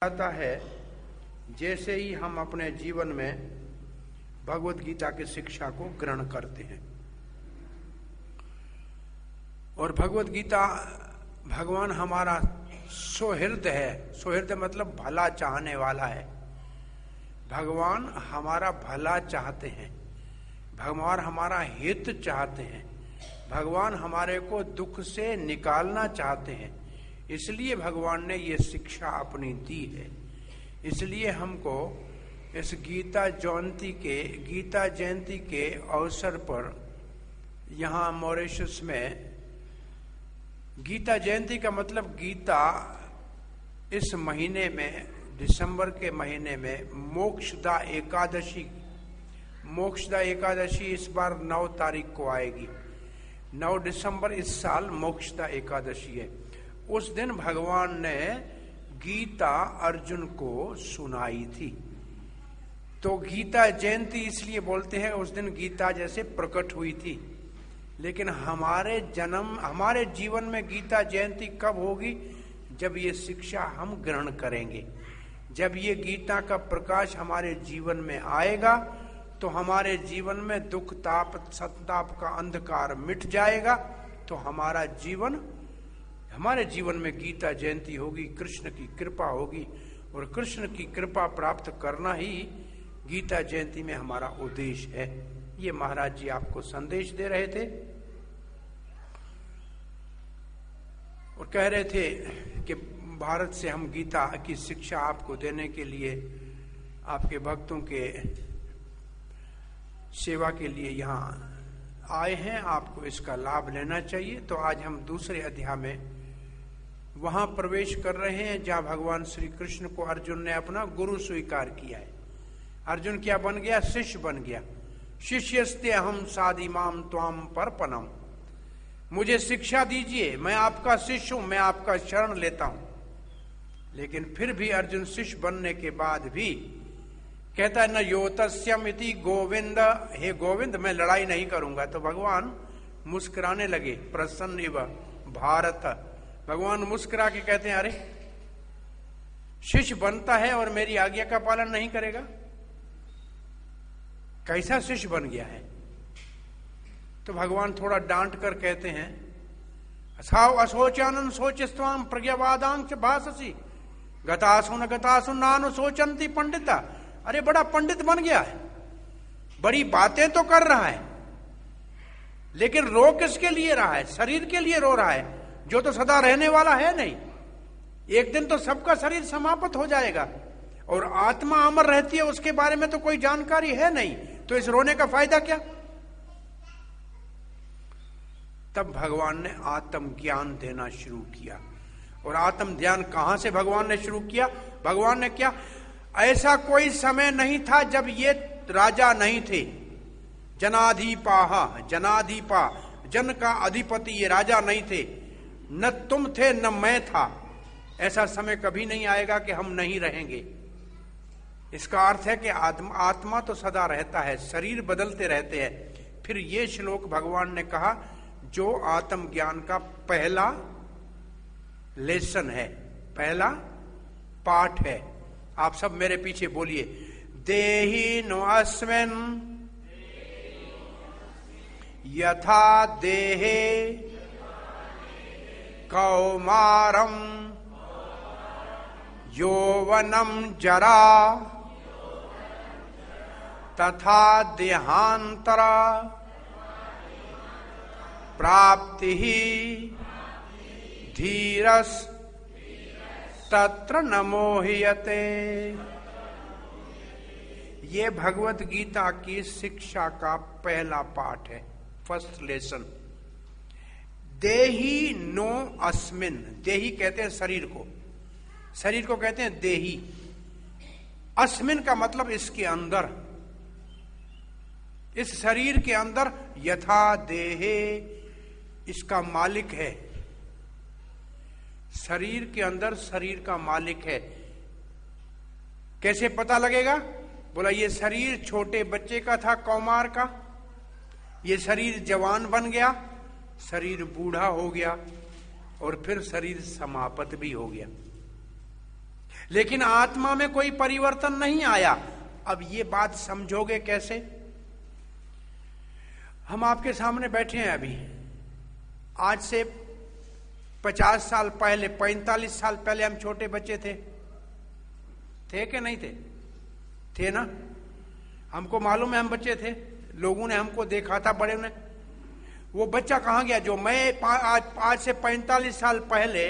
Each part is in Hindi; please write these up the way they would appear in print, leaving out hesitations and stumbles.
आता है जैसे ही हम अपने जीवन में भगवत गीता की शिक्षा को ग्रहण करते हैं। और भगवत गीता भगवान हमारा सुहृद है। सुहृद मतलब भला चाहने वाला है। भगवान हमारा भला चाहते हैं, भगवान हमारा हित चाहते हैं, भगवान हमारे को दुख से निकालना चाहते हैं। इसलिए भगवान ने ये शिक्षा अपनी दी है। इसलिए हमको इस गीता जयंती के अवसर पर यहाँ मॉरिशस में गीता जयंती का मतलब गीता इस महीने में, दिसंबर के महीने में मोक्षदा एकादशी इस बार 9 तारीख को आएगी। 9 दिसंबर इस साल मोक्षदा एकादशी है। उस दिन भगवान ने गीता अर्जुन को सुनाई थी। तो गीता जयंती इसलिए बोलते हैं, उस दिन गीता जैसे प्रकट हुई थी। लेकिन हमारे जीवन में गीता जयंती कब होगी? जब ये शिक्षा हम ग्रहण करेंगे, जब ये गीता का प्रकाश हमारे जीवन में आएगा तो हमारे जीवन में दुख ताप संताप का अंधकार मिट जाएगा। तो हमारे जीवन में गीता जयंती होगी, कृष्ण की कृपा होगी। और कृष्ण की कृपा प्राप्त करना ही गीता जयंती में हमारा उद्देश्य है। ये महाराज जी आपको संदेश दे रहे थे और कह रहे थे कि भारत से हम गीता की शिक्षा आपको देने के लिए, आपके भक्तों के सेवा के लिए यहाँ आए हैं। आपको इसका लाभ लेना चाहिए। तो आज हम दूसरे अध्याय में वहां प्रवेश कर रहे हैं जहां भगवान श्री कृष्ण को अर्जुन ने अपना गुरु स्वीकार किया है। अर्जुन क्या बन गया? शिष्य बन गया। शिष्यस्ते अहम साधिमाम त्वाम परपनम। मुझे शिक्षा दीजिए, मैं आपका शिष्य हूं, मैं आपका शरण लेता हूं। लेकिन फिर भी अर्जुन शिष्य बनने के बाद भी कहता है न योतस्यम इति गोविंद, हे गोविंद मैं लड़ाई नहीं करूंगा। तो भगवान मुस्कुराने लगे, प्रसन्न इव भारत। भगवान मुस्कुरा के कहते हैं अरे शिष्य बनता है और मेरी आज्ञा का पालन नहीं करेगा? कैसा शिष्य बन गया है? तो भगवान थोड़ा डांट कर कहते हैं असोचानन सोचस्वाम प्रज्ञावादांश भाषसी गतासु नानुशोचंती पंडिता। अरे बड़ा पंडित बन गया है, बड़ी बातें तो कर रहा है, लेकिन रो किसके लिए रहा है? शरीर के लिए रो रहा है, जो तो सदा रहने वाला है नहीं। एक दिन तो सबका शरीर समाप्त हो जाएगा और आत्मा अमर रहती है, उसके बारे में तो कोई जानकारी है नहीं। तो इस रोने का फायदा क्या? तब भगवान ने आत्म ज्ञान देना शुरू किया। और आत्म ज्ञान कहां से भगवान ने शुरू किया? भगवान ने क्या, ऐसा कोई समय नहीं था जब ये राजा नहीं थे। जनाधिपा, जन का अधिपति ये राजा नहीं थे। न तुम थे न मैं था। ऐसा समय कभी नहीं आएगा कि हम नहीं रहेंगे। इसका अर्थ है कि आत्मा तो सदा रहता है, शरीर बदलते रहते हैं। फिर ये श्लोक भगवान ने कहा जो आत्म ज्ञान का पहला लेसन है, पहला पाठ है। आप सब मेरे पीछे बोलिए, देहि नो अस्मिन यथा देहे कौमारम यौवनम जरा तथा देहांतरा प्राप्ति धीरस तत्र न मोह्यते। ये भगवत गीता की शिक्षा का पहला पाठ है, फर्स्ट लेसन। देही नो अस्मिन, देही कहते हैं शरीर को, शरीर को कहते हैं देही। अस्मिन का मतलब इसके अंदर, इस शरीर के अंदर। यथा देहे इसका मालिक है, शरीर के अंदर शरीर का मालिक है। कैसे पता लगेगा? बोला ये शरीर छोटे बच्चे का था, कौमार का, ये शरीर जवान बन गया, शरीर बूढ़ा हो गया और फिर शरीर समाप्त भी हो गया। लेकिन आत्मा में कोई परिवर्तन नहीं आया। अब ये बात समझोगे कैसे? हम आपके सामने बैठे हैं अभी, आज से 50 साल पहले, 45 साल पहले हम छोटे बच्चे थे कि नहीं थे? थे ना? हमको मालूम है हम बच्चे थे, लोगों ने हमको देखा था, बड़े ने। वो बच्चा कहां गया जो मैं आज से 45 साल पहले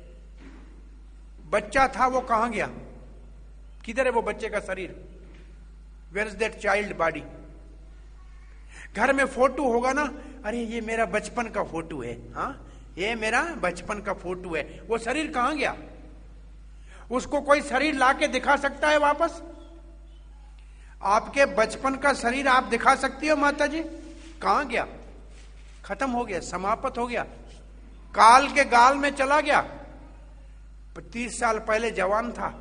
बच्चा था? वो कहां गया? किधर है वो बच्चे का शरीर? Where is that child body? घर में फोटो होगा ना, अरे ये मेरा बचपन का फोटो है, हाँ ये मेरा बचपन का फोटो है। वो शरीर कहां गया? उसको कोई शरीर लाके दिखा सकता है वापस? आपके बचपन का शरीर आप दिखा सकती हो माता जी? कहां गया? खत्म हो गया, समाप्त हो गया, काल के गाल में चला गया। 30 साल पहले जवान था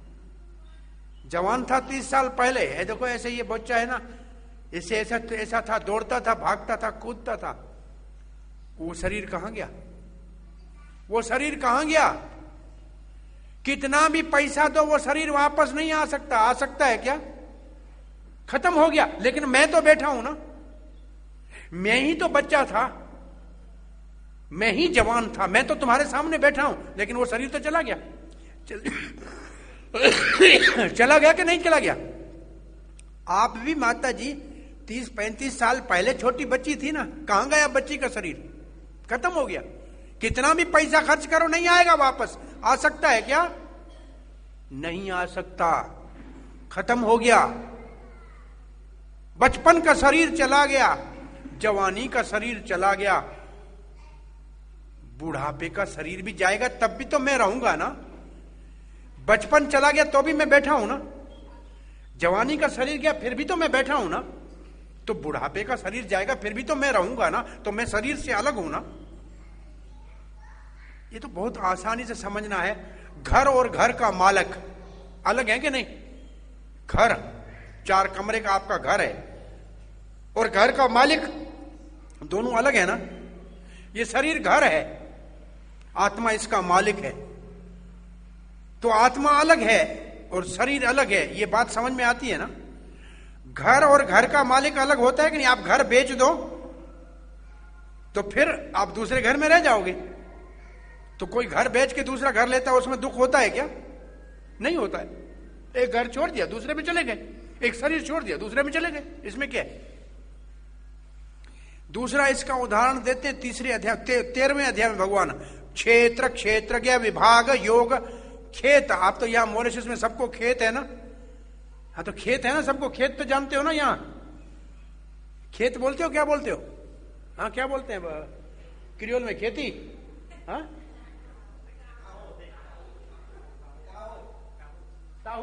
30 साल पहले। है देखो ऐसे ये बच्चा है ना, इसे ऐसा था, दौड़ता था, भागता था, कूदता था। वो शरीर कहां गया? वो शरीर कहां गया? कितना भी पैसा दो वो शरीर वापस नहीं आ सकता। आ सकता है क्या? खत्म हो गया। लेकिन मैं तो बैठा हूं ना, मैं ही तो बच्चा था, मैं ही जवान था, मैं तो तुम्हारे सामने बैठा हूं, लेकिन वो शरीर तो चला गया। चला गया कि नहीं चला गया? आप भी माता जी 30-35 साल पहले छोटी बच्ची थी ना, कहां गया बच्ची का शरीर? खत्म हो गया। कितना भी पैसा खर्च करो नहीं आएगा वापस। आ सकता है क्या? नहीं आ सकता, खत्म हो गया। बचपन का शरीर चला गया, जवानी का शरीर चला गया, बुढ़ापे का शरीर भी जाएगा, तब भी तो मैं रहूंगा ना। बचपन चला गया तो भी मैं बैठा हूं ना, जवानी का शरीर गया फिर भी तो मैं बैठा हूं ना, तो बुढ़ापे का शरीर जाएगा फिर भी तो मैं रहूंगा ना, तो मैं शरीर से अलग हूं ना। ये तो बहुत आसानी से समझना है। घर और घर का मालिक अलग है कि नहीं? घर 4 कमरे का आपका घर है और घर का मालिक दोनों अलग है ना। ये शरीर घर है, आत्मा इसका मालिक है। तो आत्मा अलग है और शरीर अलग है, ये बात समझ में आती है ना। घर और घर का मालिक अलग होता है कि नहीं? आप घर बेच दो तो फिर आप दूसरे घर में रह जाओगे। तो कोई घर बेच के दूसरा घर लेता है, उसमें दुख होता है क्या? नहीं होता है। एक घर छोड़ दिया दूसरे में चले गए, एक शरीर छोड़ दिया दूसरे में चले गए, इसमें क्या है? दूसरा इसका उदाहरण देते हैं 3रे अध्याय 13वें अध्याय में भगवान क्षेत्र क्षेत्रज्ञ विभाग योग खेत। आप तो यहां मॉरिशस में सबको खेत है ना, हाँ तो खेत है ना सबको, खेत तो जानते हो ना। यहां खेत बोलते हो, क्या बोलते हो? हाँ क्या बोलते हैं क्रियोल में? खेती? हाँ ताहू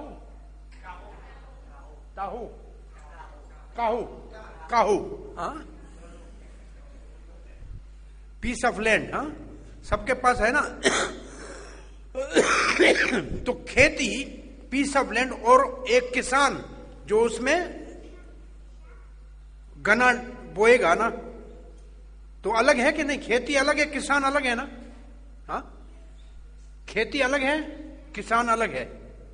ताहू काहू काहू, हाँ पीस ऑफ लैंड, हाँ सबके पास है ना। तो खेती पीस ऑफ लैंड और एक किसान जो उसमें गन्ना बोएगा ना, तो अलग है कि नहीं? खेती अलग है, किसान अलग है ना। हाँ खेती अलग है, किसान अलग है।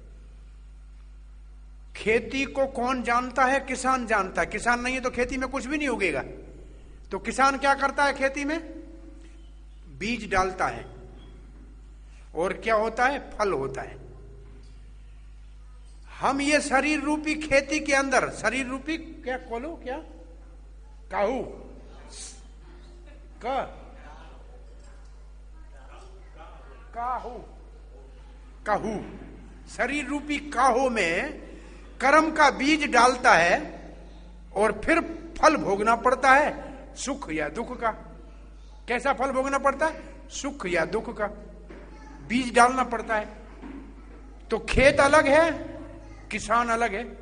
खेती को कौन जानता है? किसान जानता है। किसान नहीं है तो खेती में कुछ भी नहीं उगेगा। तो किसान क्या करता है? खेती में बीज डालता है और क्या होता है? फल होता है। हम ये शरीर रूपी खेती के अंदर, शरीर रूपी क्या खोलो, क्या काहू का काहू काहू शरीर रूपी काहू में कर्म का बीज डालता है और फिर फल भोगना पड़ता है, सुख या दुख का। कैसा फल भोगना पड़ता है? सुख या दुख का। बीज डालना पड़ता है। तो खेत अलग है, किसान अलग है,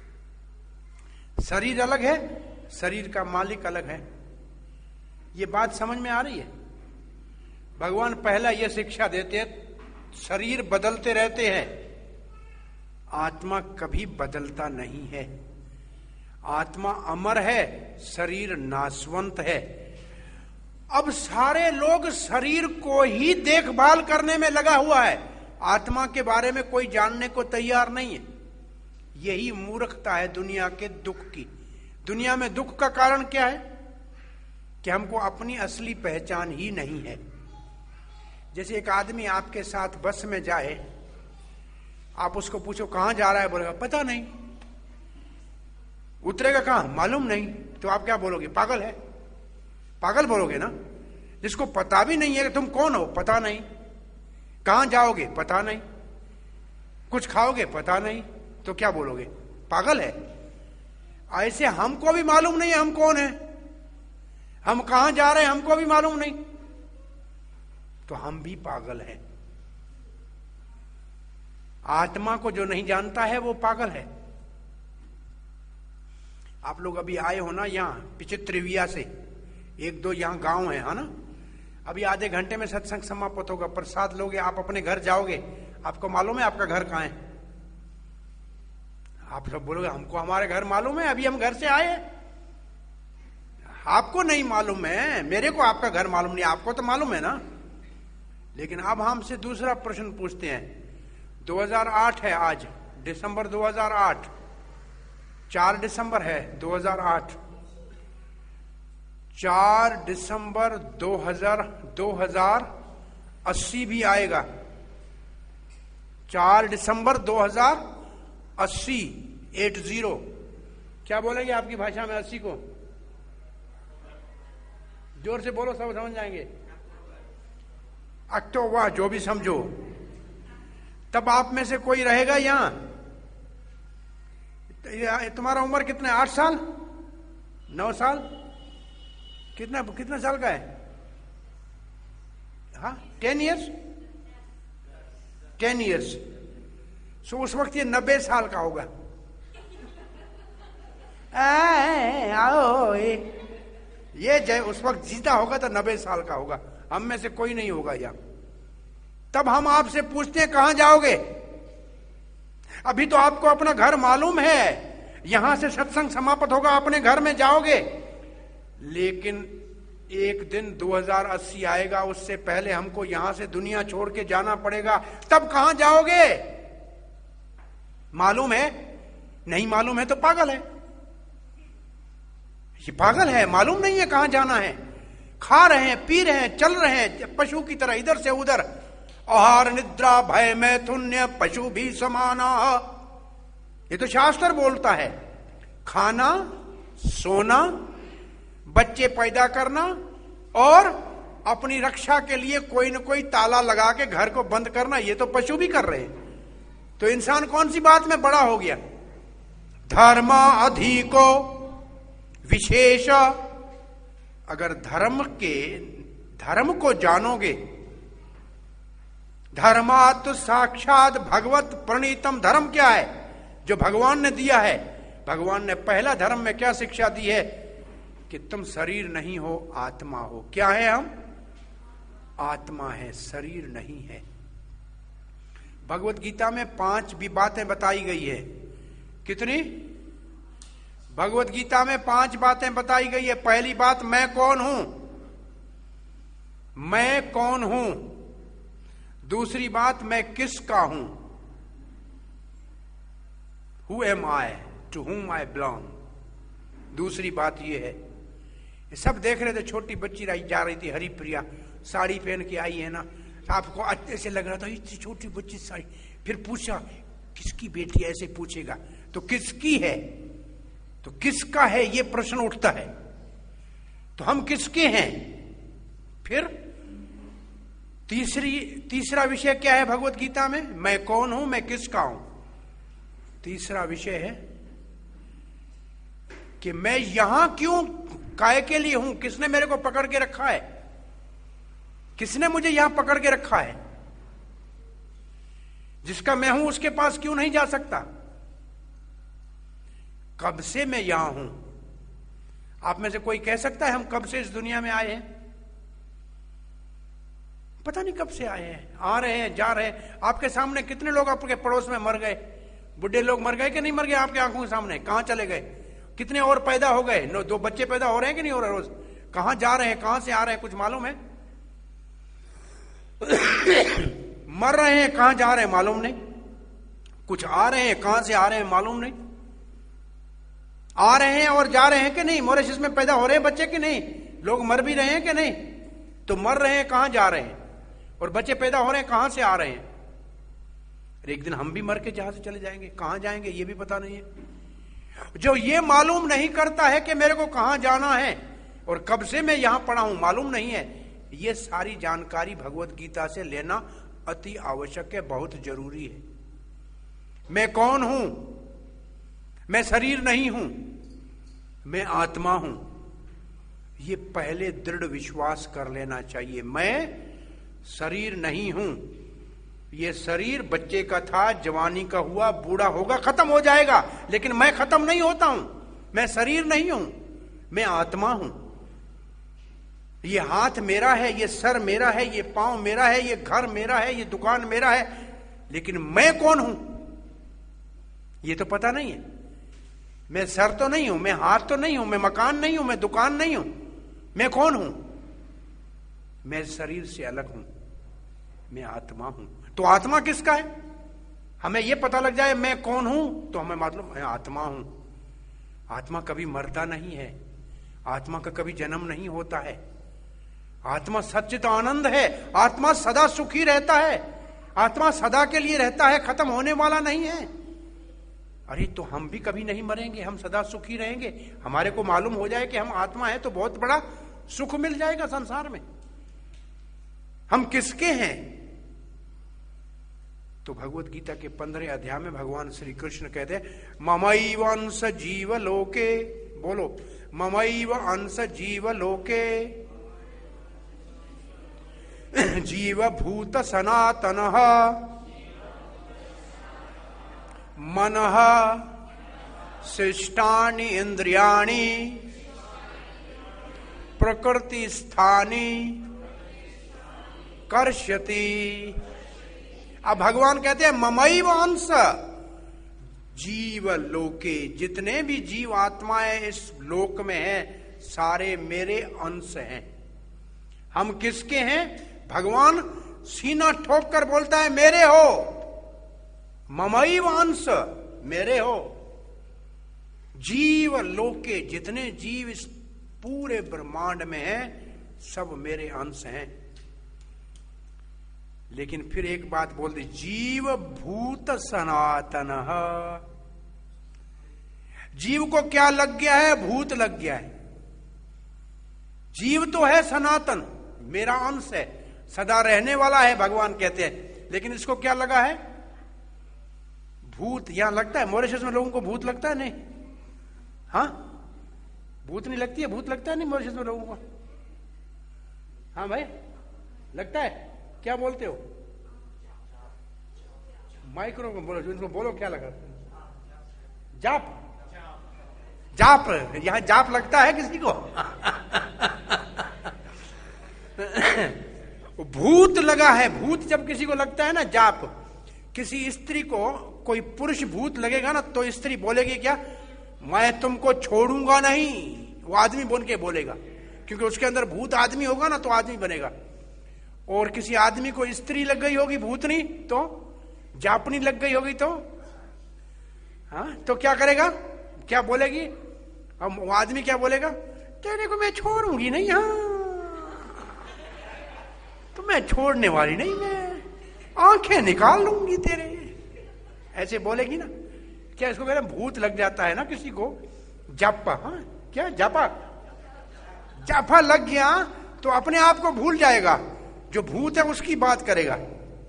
शरीर अलग है, शरीर का मालिक अलग है। ये बात समझ में आ रही है? भगवान पहला यह शिक्षा देते हैं, शरीर बदलते रहते हैं, आत्मा कभी बदलता नहीं है। आत्मा अमर है, शरीर नाशवंत है। अब सारे लोग शरीर को ही देखभाल करने में लगा हुआ है। आत्मा के बारे में कोई जानने को तैयार नहीं है। यही मूर्खता है दुनिया के दुख की। दुनिया में दुख का कारण क्या है कि हमको अपनी असली पहचान ही नहीं है। जैसे एक आदमी आपके साथ बस में जाए, आप उसको पूछो कहां जा रहा है, बोलेगा पता नहीं। उतरेगा कहां मालूम नहीं, तो आप क्या बोलोगे? पागल है। पागल बोलोगे ना। जिसको पता भी नहीं है कि तुम कौन हो, पता नहीं। कहां जाओगे, पता नहीं। कुछ खाओगे, पता नहीं, तो क्या बोलोगे? पागल है। ऐसे हमको भी मालूम नहीं है हम कौन है, हम कहां जा रहे हैं हमको भी मालूम नहीं, तो हम भी पागल हैं। आत्मा को जो नहीं जानता है वो पागल है। आप लोग अभी आए हो ना यहां पिचित्रिविया से, एक दो यहां गांव है ना। अभी आधे घंटे में सत्संग समाप्त होगा, प्रसाद लोगे, आप अपने घर जाओगे। आपको मालूम है आपका घर कहां है? आप सब बोलोगे हमको हमारे घर मालूम है, अभी हम घर से आए। आपको नहीं मालूम है, मेरे को आपका घर मालूम नहीं, आपको तो मालूम है ना। लेकिन अब हमसे दूसरा प्रश्न पूछते हैं। 2008 है आज, दिसंबर 2008, 4 दिसंबर है 2008। 4 दिसंबर 2080 भी आएगा। 4 दिसंबर 2080, 80। क्या बोलेंगे आपकी भाषा में 80 को? जोर से बोलो, सब समझ जाएंगे। अक्टूबर, जो भी समझो। तब आप में से कोई रहेगा यहां? तुम्हारा उम्र कितना है? 8 साल, 9 साल, कितना साल का है? हाँ, 10 ईयर्स, 10 ईयर्स। सो उस वक्त ये 90 साल का होगा। आओ ये जय उस वक्त जीता होगा तो 90 साल का होगा। हम में से कोई नहीं होगा यहां। तब हम आपसे पूछते हैं कहां जाओगे? अभी तो आपको अपना घर मालूम है, यहां से सत्संग समाप्त होगा, अपने घर में जाओगे। लेकिन एक दिन 2080 आएगा, उससे पहले हमको यहां से दुनिया छोड़ के जाना पड़ेगा। तब कहां जाओगे? मालूम है? नहीं मालूम है तो पागल है। ये पागल है, मालूम नहीं है कहां जाना है। खा रहे हैं, पी रहे हैं, चल रहे हैं पशु की तरह इधर से उधर। आहार निद्रा भय मैथुन्य पशु भी समाना, ये तो शास्त्र बोलता है। खाना, सोना, बच्चे पैदा करना और अपनी रक्षा के लिए कोई न कोई ताला लगा के घर को बंद करना, ये तो पशु भी कर रहे हैं। तो इंसान कौन सी बात में बड़ा हो गया? धर्मा अधिको विशेष। अगर धर्म को जानोगे, धर्मात् साक्षात भगवत प्रणीतम। धर्म क्या है? जो भगवान ने दिया है। भगवान ने पहला धर्म में क्या शिक्षा दी है? कि तुम शरीर नहीं हो, आत्मा हो। क्या है हम? आत्मा है, शरीर नहीं है। भगवत गीता में 5 भी बातें बताई गई है। कितनी? भगवत गीता में 5 बातें बताई गई है। पहली बात, मैं कौन हूं? मैं कौन हूं। दूसरी बात, मैं किसका हूं? Who am I? To whom I belong? दूसरी बात यह है। ये सब देख रहे थे, छोटी बच्ची जा रही थी, हरिप्रिया, साड़ी पहन के आई है ना। आपको ऐसे लग रहा था इतनी छोटी बच्ची साड़ी। फिर पूछा किसकी बेटी? ऐसे पूछेगा तो किसकी है, तो किसका है, ये प्रश्न उठता है। तो हम किसके हैं? फिर तीसरा विषय क्या है भगवत गीता में? मैं कौन हूं, मैं किसका हूं। तीसरा विषय है कि मैं यहां क्यों, काय के लिए हूं, किसने मेरे को पकड़ के रखा है, किसने मुझे यहां पकड़ के रखा है। जिसका मैं हूं उसके पास क्यों नहीं जा सकता। कब से मैं यहां हूं? आप में से कोई कह सकता है हम कब से इस दुनिया में आए हैं? पता नहीं कब से आए हैं, आ रहे हैं, जा रहे हैं। आपके सामने कितने लोग आपके पड़ोस में मर गए? बुढ़े लोग मर गए कि नहीं मर गए आपके आंखों के सामने? कहां चले गए? कितने और पैदा हो गए? 2 बच्चे पैदा हो रहे हैं कि नहीं हो रहे रोज? कहां जा रहे हैं, कहां से आ रहे हैं, कुछ मालूम है? मर रहे हैं, कहां जा रहे हैं मालूम नहीं, कुछ आ रहे हैं, कहां से आ रहे हैं मालूम नहीं, आ रहे हैं और जा रहे हैं कि नहीं, मॉरिशस में पैदा हो रहे हैं बच्चे कि नहीं, लोग मर भी रहे हैं कि नहीं, तो मर रहे हैं कहां जा रहे हैं, और बच्चे पैदा हो रहे हैं कहां से आ रहे हैं। एक दिन हम भी मर के जहां से चले जाएंगे, कहां जाएंगे ये भी पता नहीं है। जो ये मालूम नहीं करता है कि मेरे को कहां जाना है और कब से मैं यहां पड़ा हूं मालूम नहीं है, ये सारी जानकारी भगवत गीता से लेना अति आवश्यक है, बहुत जरूरी है। मैं कौन हूं, मैं शरीर नहीं हूं, मैं आत्मा हूं, ये पहले दृढ़ विश्वास कर लेना चाहिए। मैं शरीर नहीं हूं, ये शरीर बच्चे का था, जवानी का हुआ, बूढ़ा होगा, खत्म हो जाएगा, लेकिन मैं खत्म नहीं होता हूं, मैं शरीर नहीं हूं, मैं आत्मा हूं। ये हाथ मेरा है, ये सर मेरा है, ये पांव मेरा है, ये घर मेरा है, ये दुकान मेरा है, लेकिन मैं कौन हूं ये तो पता नहीं है। मैं सर तो नहीं हूं, मैं हाथ तो नहीं हूं, मैं मकान नहीं हूं, मैं दुकान नहीं हूं, मैं कौन हूं, मैं शरीर से अलग हूं, मैं आत्मा हूं। तो आत्मा किसका है, हमें यह पता लग जाए मैं कौन हूं तो हमें मालूम मैं आत्मा हूं। आत्मा कभी मरता नहीं है, आत्मा का कभी जन्म नहीं होता है, आत्मा सच्चित आनंद है, आत्मा सदा सुखी रहता है, आत्मा सदा के लिए रहता है, खत्म होने वाला नहीं है। अरे तो हम भी कभी नहीं मरेंगे, हम सदा सुखी रहेंगे। हमारे को मालूम हो जाए कि हम आत्मा है तो बहुत बड़ा सुख मिल जाएगा संसार में। हम किसके हैं, तो भगवत गीता के 15 अध्याय में भगवान श्री कृष्ण कहते हैं ममैव अंश जीव लोके, बोलो ममैव अंश जीव लोके जीव भूत सनातनः मनः शिष्टानि इंद्रियाणि प्रकृति स्थानि कर्ष्यति। अब भगवान कहते हैं ममैव अंश जीव लोके, जितने भी जीव आत्माएं इस लोक में हैं सारे मेरे अंश हैं। हम किसके हैं, भगवान सीना ठोक कर बोलता है मेरे हो, ममैव अंश मेरे हो। जीव लोके, जितने जीव इस पूरे ब्रह्मांड में हैं सब मेरे अंश हैं। लेकिन फिर एक बात बोल दी, जीव भूत सनातन। जीव को क्या लग गया है, भूत लग गया है। जीव तो है सनातन, मेरा अंश है, सदा रहने वाला है भगवान कहते हैं, लेकिन इसको क्या लगा है, भूत। यहां लगता है मॉरिशस में लोगों को भूत लगता है नहीं, हाँ भूत नहीं लगती है, भूत लगता है नहीं मॉरिशस में लोगों को, हाँ भाई लगता है, क्या बोलते हो, माइक्रो को बोलो, इनको बोलो क्या लगा, जाप, जाप, यहां जाप लगता है किसी को भूत लगा है। भूत जब किसी को लगता है ना, जाप, किसी स्त्री को कोई पुरुष भूत लगेगा ना तो स्त्री बोलेगी क्या, मैं तुमको छोड़ूंगा नहीं, वो आदमी बन के बोलेगा, क्योंकि उसके अंदर भूत आदमी होगा ना तो आदमी बनेगा। और किसी आदमी को स्त्री लग गई होगी भूतनी, तो जापनी लग गई होगी तो हाँ, तो क्या करेगा, क्या बोलेगी, अब वो आदमी क्या बोलेगा, तेरे को मैं छोड़ूंगी नहीं, हाँ तो मैं छोड़ने वाली नहीं, मैं आंखें निकाल लूंगी तेरे, ऐसे बोलेगी ना। क्या इसको कहते हैं, भूत लग जाता है ना किसी को, जापा, हाँ क्या जापा, जापा लग गया तो अपने आप को भूल जाएगा, जो भूत है उसकी बात करेगा।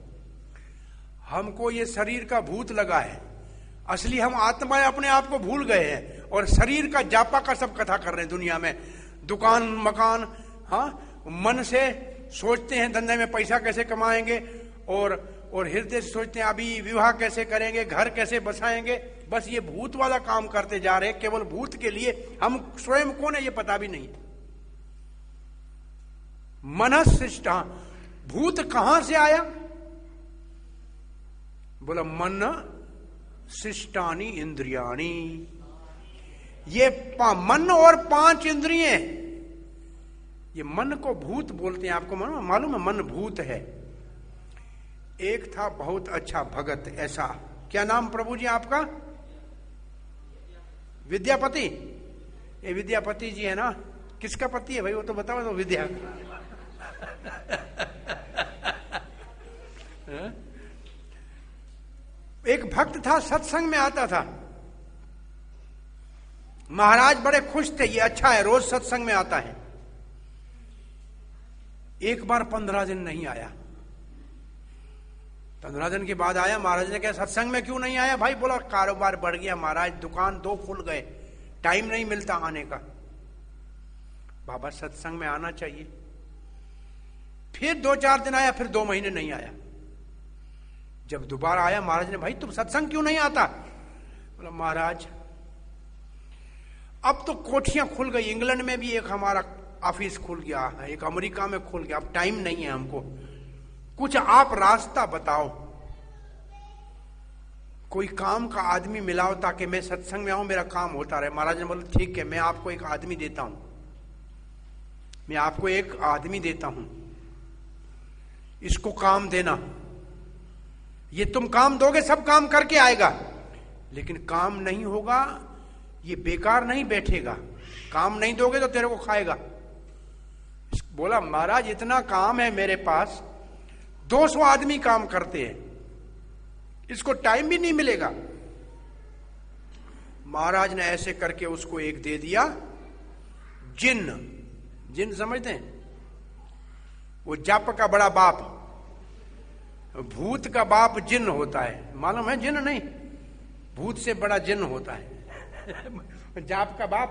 हमको ये शरीर का भूत लगा है, असली हम आत्माएं अपने आप को भूल गए हैं और शरीर का जापा का सब कथा कर रहे हैं दुनिया में। दुकान मकान, हाँ मन से सोचते हैं धंधे में पैसा कैसे कमाएंगे, और हृदय से सोचते हैं अभी विवाह कैसे करेंगे, घर कैसे बसाएंगे। बस ये भूत वाला काम करते जा रहे हैं, केवल भूत के लिए। हम स्वयं कौन है ये पता भी नहीं। मनःशिष्टा, भूत कहां से आया, बोला मन शिष्टानी इंद्रियाणी। ये मन और 5 इंद्रियें, ये मन को भूत बोलते हैं, आपको मालूम है, मन भूत है। एक था बहुत अच्छा भगत ऐसा, क्या नाम प्रभु जी आपका? विद्यापति। ये विद्यापति जी है ना, किसका पति है भाई वो तो बताओ तो। विद्या एक भक्त था, सत्संग में आता था। महाराज बड़े खुश थे, ये अच्छा है रोज सत्संग में आता है। एक बार 15 दिन नहीं आया। 15 दिन के बाद आया। महाराज ने कहा सत्संग में क्यों नहीं आया भाई? बोला कारोबार बढ़ गया महाराज, दुकान 2 खुल गए, टाइम नहीं मिलता आने का। बाबा सत्संग में आना चाहिए। फिर 2-4 दिन आया, फिर 2 महीने नहीं आया। जब दोबारा आया महाराज ने, भाई तुम सत्संग क्यों नहीं आता? बोला महाराज अब तो कोठियां खुल गई, इंग्लैंड में भी एक हमारा ऑफिस खुल गया है, एक अमेरिका में खुल गया, अब टाइम नहीं है हमको, कुछ आप रास्ता बताओ, कोई काम का आदमी मिलाओ ताकि मैं सत्संग में आऊं, मेरा काम होता रहे। महाराज ने बोला ठीक है, मैं आपको एक आदमी देता हूं, मैं आपको एक आदमी देता हूं, इसको काम देना, ये तुम काम दोगे सब काम करके आएगा, लेकिन काम नहीं होगा, ये बेकार नहीं बैठेगा, काम नहीं दोगे तो तेरे को खाएगा। बोला महाराज इतना काम है मेरे पास, 200 आदमी काम करते हैं, इसको टाइम भी नहीं मिलेगा। महाराज ने ऐसे करके उसको एक दे दिया, जिन्न। जिन्न समझते हैं? वो जप का बड़ा बाप, भूत का बाप जिन्न होता है, मालूम है? जिन्न नहीं, भूत से बड़ा जिन्न होता है। जाप का बाप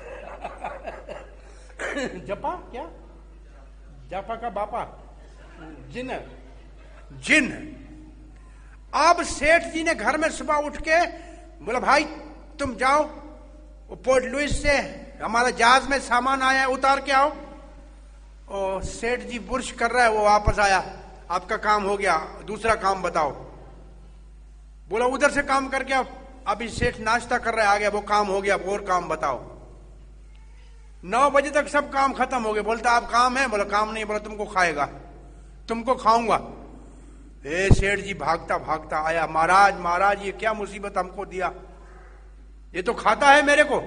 जपा क्या? जापा का बापा जिन्न। जिन्न। अब सेठ जी ने घर में सुबह उठ के बोला भाई तुम जाओ, वो पोर्ट लुइस से हमारा जहाज में सामान आया है, उतार के आओ। और सेठ जी बुर्श कर रहा है, वो वापस आया, आपका काम हो गया, दूसरा काम बताओ। बोला उधर से काम करके आओ। अभी सेठ नाश्ता कर रहा है, आ गया, वो काम हो गया, और काम बताओ। 9 बजे तक सब काम खत्म हो गए। बोलता आप काम है? बोला काम नहीं। बोला तुमको खाएगा, तुमको खाऊंगा। ए सेठ जी भागता भागता आया, महाराज महाराज ये क्या मुसीबत हमको दिया, ये तो खाता है मेरे को।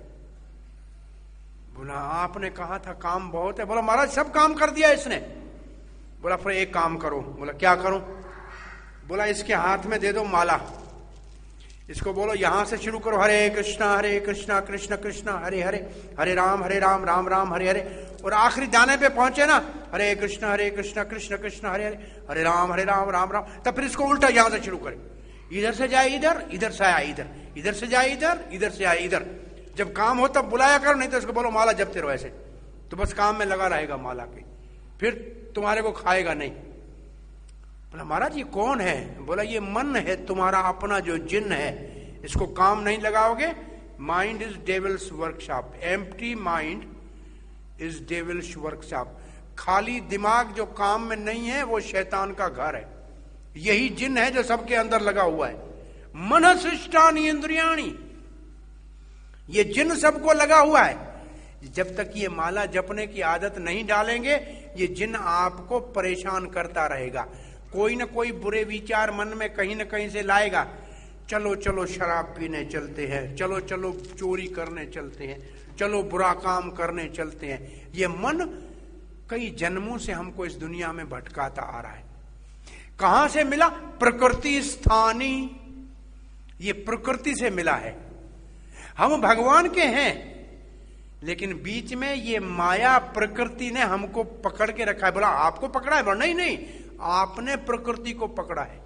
बोला आपने कहा था काम बहुत है। बोला महाराज सब काम कर दिया इसने। बोला फिर एक काम करो। बोला क्या करूं? बोला इसके हाथ में दे दो माला, इसको बोलो यहां से शुरू करो, हरे कृष्णा कृष्ण कृष्ण हरे हरे, हरे राम राम राम हरे हरे, और आखिरी दाने पे पहुंचे ना, हरे कृष्ण कृष्ण कृष्ण हरे हरे, हरे राम राम राम। तब फिर इसको उल्टा यहां से शुरू करे, इधर से जाए इधर, इधर से आया इधर, इधर से जाए इधर, इधर से आए इधर। जब काम हो तब बुलाया करो, नहीं तो इसको बोलो माला जपते रहो ऐसे, तो बस काम में लगा रहेगा माला के, फिर तुम्हारे को खाएगा नहीं। बोला महाराज ये कौन है? बोला ये मन है तुम्हारा अपना, जो जिन्न है, इसको काम नहीं लगाओगे। Mind is devil's workshop, empty mind is devil's workshop. खाली दिमाग जो काम में नहीं है वो शैतान का घर है। यही जिन्न है जो सबके अंदर लगा हुआ है। मनःसृष्टानि इंद्रियाणि, ये जिन्न सबको लगा हुआ है। जब तक ये माला जपने की आदत नहीं डालेंगे, ये जिन्न आपको परेशान करता रहेगा। कोई ना कोई बुरे विचार मन में कहीं ना कहीं से लाएगा, चलो चलो शराब पीने चलते हैं, चलो चलो चोरी करने चलते हैं, चलो बुरा काम करने चलते हैं। ये मन कई जन्मों से हमको इस दुनिया में भटकाता आ रहा है। कहां से मिला? प्रकृति स्थानी, ये प्रकृति से मिला है। हम भगवान के हैं, लेकिन बीच में ये माया प्रकृति ने हमको पकड़ के रखा है। बोला आपको पकड़ा है? बोला नहीं नहीं, आपने प्रकृति को पकड़ा है।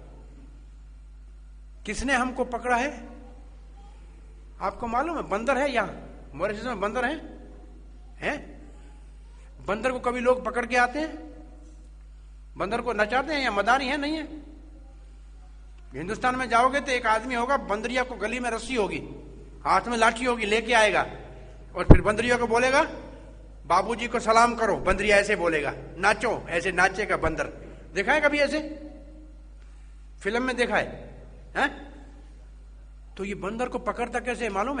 किसने हमको पकड़ा है? आपको मालूम है? बंदर है यहां मॉरिशस में, बंदर है? बंदर को कभी लोग पकड़ के आते हैं? बंदर को नचाते हैं या मदारी है? नहीं है। हिंदुस्तान में जाओगे तो एक आदमी होगा, बंदरिया को गली में रस्सी होगी, हाथ में लाठी होगी, लेके आएगा, और फिर बंदरिया को बोलेगा बाबूजी को सलाम करो। बंदरिया ऐसे बोलेगा, नाचो, ऐसे नाचेगा बंदर। देखा है कभी ऐसे? फिल्म में देखा है? तो ये बंदर को पकड़ता कैसे मालूम है?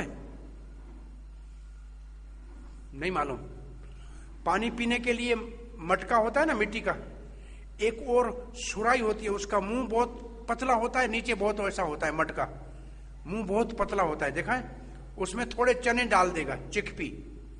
नहीं मालूम। पानी पीने के लिए मटका होता है ना मिट्टी का, एक और सुराई होती है, उसका मुंह बहुत पतला होता है, नीचे बहुत ऐसा होता है मटका, मुंह बहुत पतला होता है, देखा है? उसमें थोड़े चने डाल देगा, चिकपी,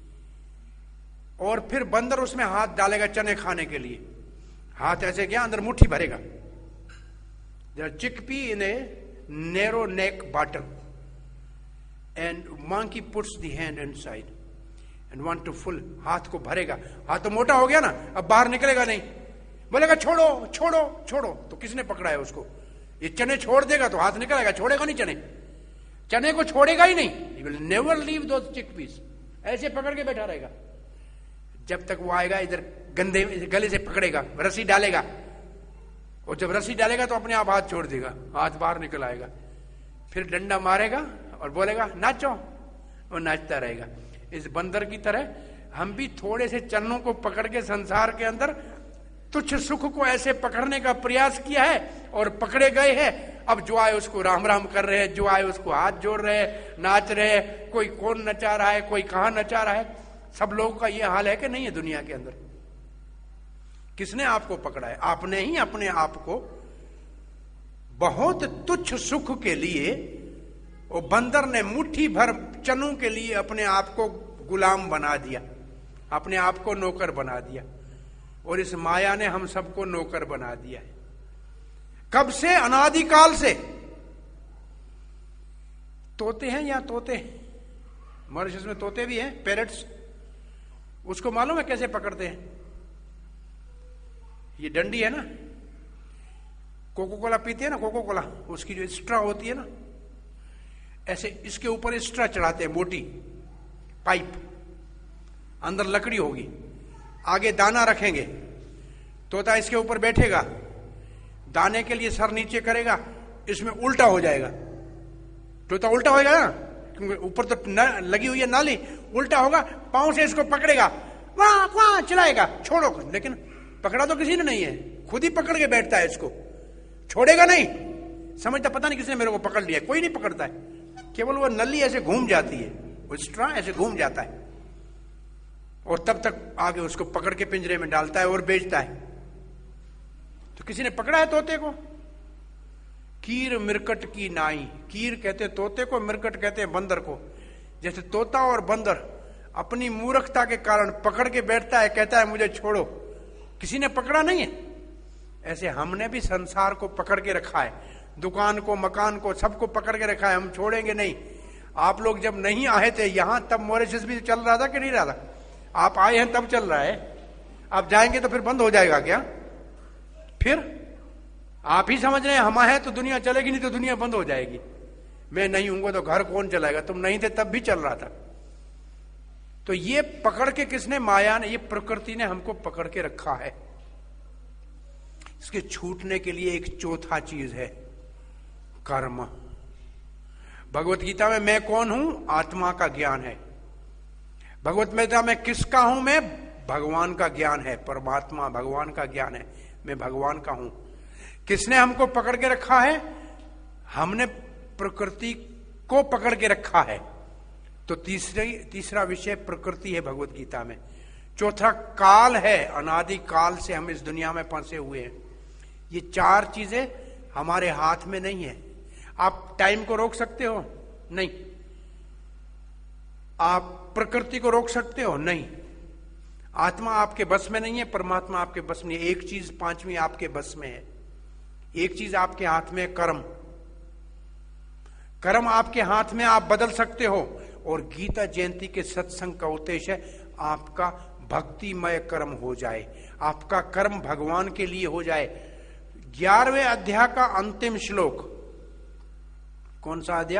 और फिर बंदर उसमें हाथ डालेगा चने खाने के लिए। हाथ ऐसे क्या, अंदर मुट्ठी भरेगा। Chickpea in a narrow neck bottle and monkey puts the hand inside and want to full, हाथ को भरेगा। हाथ तो मोटा हो गया ना, अब बाहर निकलेगा नहीं, बोलेगा छोड़ो छोड़ो छोड़ो, तो किसने पकड़ा है उसको? ये चने छोड़ देगा तो हाथ निकलेगा, छोड़ेगा नहीं चने, चने को छोड़ेगा ही नहीं। He will never leave those chickpeas, ऐसे पकड़ के बैठा रहेगा जब तक वो आएगा, इधर गंदे गले से पकड़ेगा, रस्सी डालेगा, और जब रस्सी डालेगा तो अपने आप हाथ छोड़ देगा, हाथ बाहर निकल आएगा, फिर डंडा मारेगा और बोलेगा नाचो, और नाचता रहेगा। इस बंदर की तरह हम भी थोड़े से चन्नों को पकड़ के संसार के अंदर तुच्छ सुख को ऐसे पकड़ने का प्रयास किया है और पकड़े गए हैं। अब जो आए उसको राम राम कर रहे हैं, जो आए उसको हाथ जोड़ रहे हैं, नाच रहे हैं, कोई कौन नचा रहा है, कोई कहां नचा रहा है। सब लोगों का ये हाल है कि नहीं है दुनिया के अंदर? किसने आपको पकड़ा है? आपने ही अपने आप को बहुत तुच्छ सुख के लिए, वो बंदर ने मुट्ठी भर चनों के लिए अपने आप को गुलाम बना दिया, अपने आप को नौकर बना दिया, और इस माया ने हम सबको नौकर बना दिया है। कब से? अनादिकाल से। तोते हैं या तोते, मॉरिशस में तोते भी हैं, पैरट्स, उसको मालूम है कैसे पकड़ते हैं? ये डंडी है ना, कोको कोला पीते हैं ना, कोको कोला, उसकी जो स्ट्रा होती है ना, ऐसे इसके ऊपर स्ट्रा चढ़ाते हैं, मोटी पाइप, अंदर लकड़ी होगी, आगे दाना रखेंगे, तोता इसके ऊपर बैठेगा, दाने के लिए सर नीचे करेगा, इसमें उल्टा हो जाएगा, तोता उल्टा होएगा ना, क्योंकि ऊपर तो लगी हुई है नाली, उल्टा होगा, पांव से इसको पकड़ेगा, वाह वाह चलाएगा, छोड़ो, लेकिन पकड़ा तो किसी ने नहीं है, खुद ही पकड़ के बैठता है, इसको छोड़ेगा नहीं, समझता पता नहीं किसने मेरे को पकड़ लिया, कोई नहीं पकड़ता है, केवल वो नली ऐसे घूम जाती है, वो स्ट्रा ऐसे घूम जाता है, और तब तक आगे उसको पकड़ के पिंजरे में डालता है और बेचता है। तो किसी ने पकड़ा है तोते को? कीर मिरकट की नाई, कीर कहते तोते को, मिरकट कहते हैं बंदर को। जैसे तोता और बंदर अपनी मूर्खता के कारण पकड़ के बैठता है, कहता है मुझे छोड़ो, किसी ने पकड़ा नहीं है, ऐसे हमने भी संसार को पकड़ के रखा है, दुकान को, मकान को, सबको पकड़ के रखा है, हम छोड़ेंगे नहीं। आप लोग जब नहीं आए थे यहां, तब मॉरिशस भी चल रहा था कि नहीं रहा था? आप आए हैं तब चल रहा है, आप जाएंगे तो फिर बंद हो जाएगा क्या? फिर आप ही समझ रहे हैं हम है तो दुनिया चलेगी, नहीं तो दुनिया बंद हो जाएगी। मैं नहीं हूंगा तो घर कौन चलाएगा? तुम नहीं थे तब भी चल रहा था। तो ये पकड़ के किसने? माया ने, ये प्रकृति ने हमको पकड़ के रखा है। इसके छूटने के लिए एक चौथा चीज है, कर्म। भगवत गीता में मैं कौन हूं? आत्मा का ज्ञान है। भगवत गीता में किसका हूं मैं? भगवान का ज्ञान है, परमात्मा भगवान का ज्ञान है, मैं भगवान का हूं। किसने हमको पकड़ के रखा है? हमने प्रकृति को पकड़ के रखा है। तो तीसरा विषय प्रकृति है भगवत गीता में। चौथा काल है, अनादि काल से हम इस दुनिया में फंसे हुए हैं। ये चार चीजें हमारे हाथ में नहीं है। आप टाइम को रोक सकते हो? नहीं। आप प्रकृति को रोक सकते हो? नहीं। आत्मा आपके बस में नहीं है, परमात्मा आपके बस में है। एक चीज पांचवी आपके बस में है। एक चीज आपके हाथ में है, कर्म। कर्म आपके हाथ में, आप बदल सकते हो। और गीता जयंती के सत्संग का उद्देश्य है आपका भक्तिमय कर्म हो जाए, आपका कर्म भगवान के लिए हो जाए। 11वें अध्याय का अंतिम श्लोक, कौन सा अध्याय?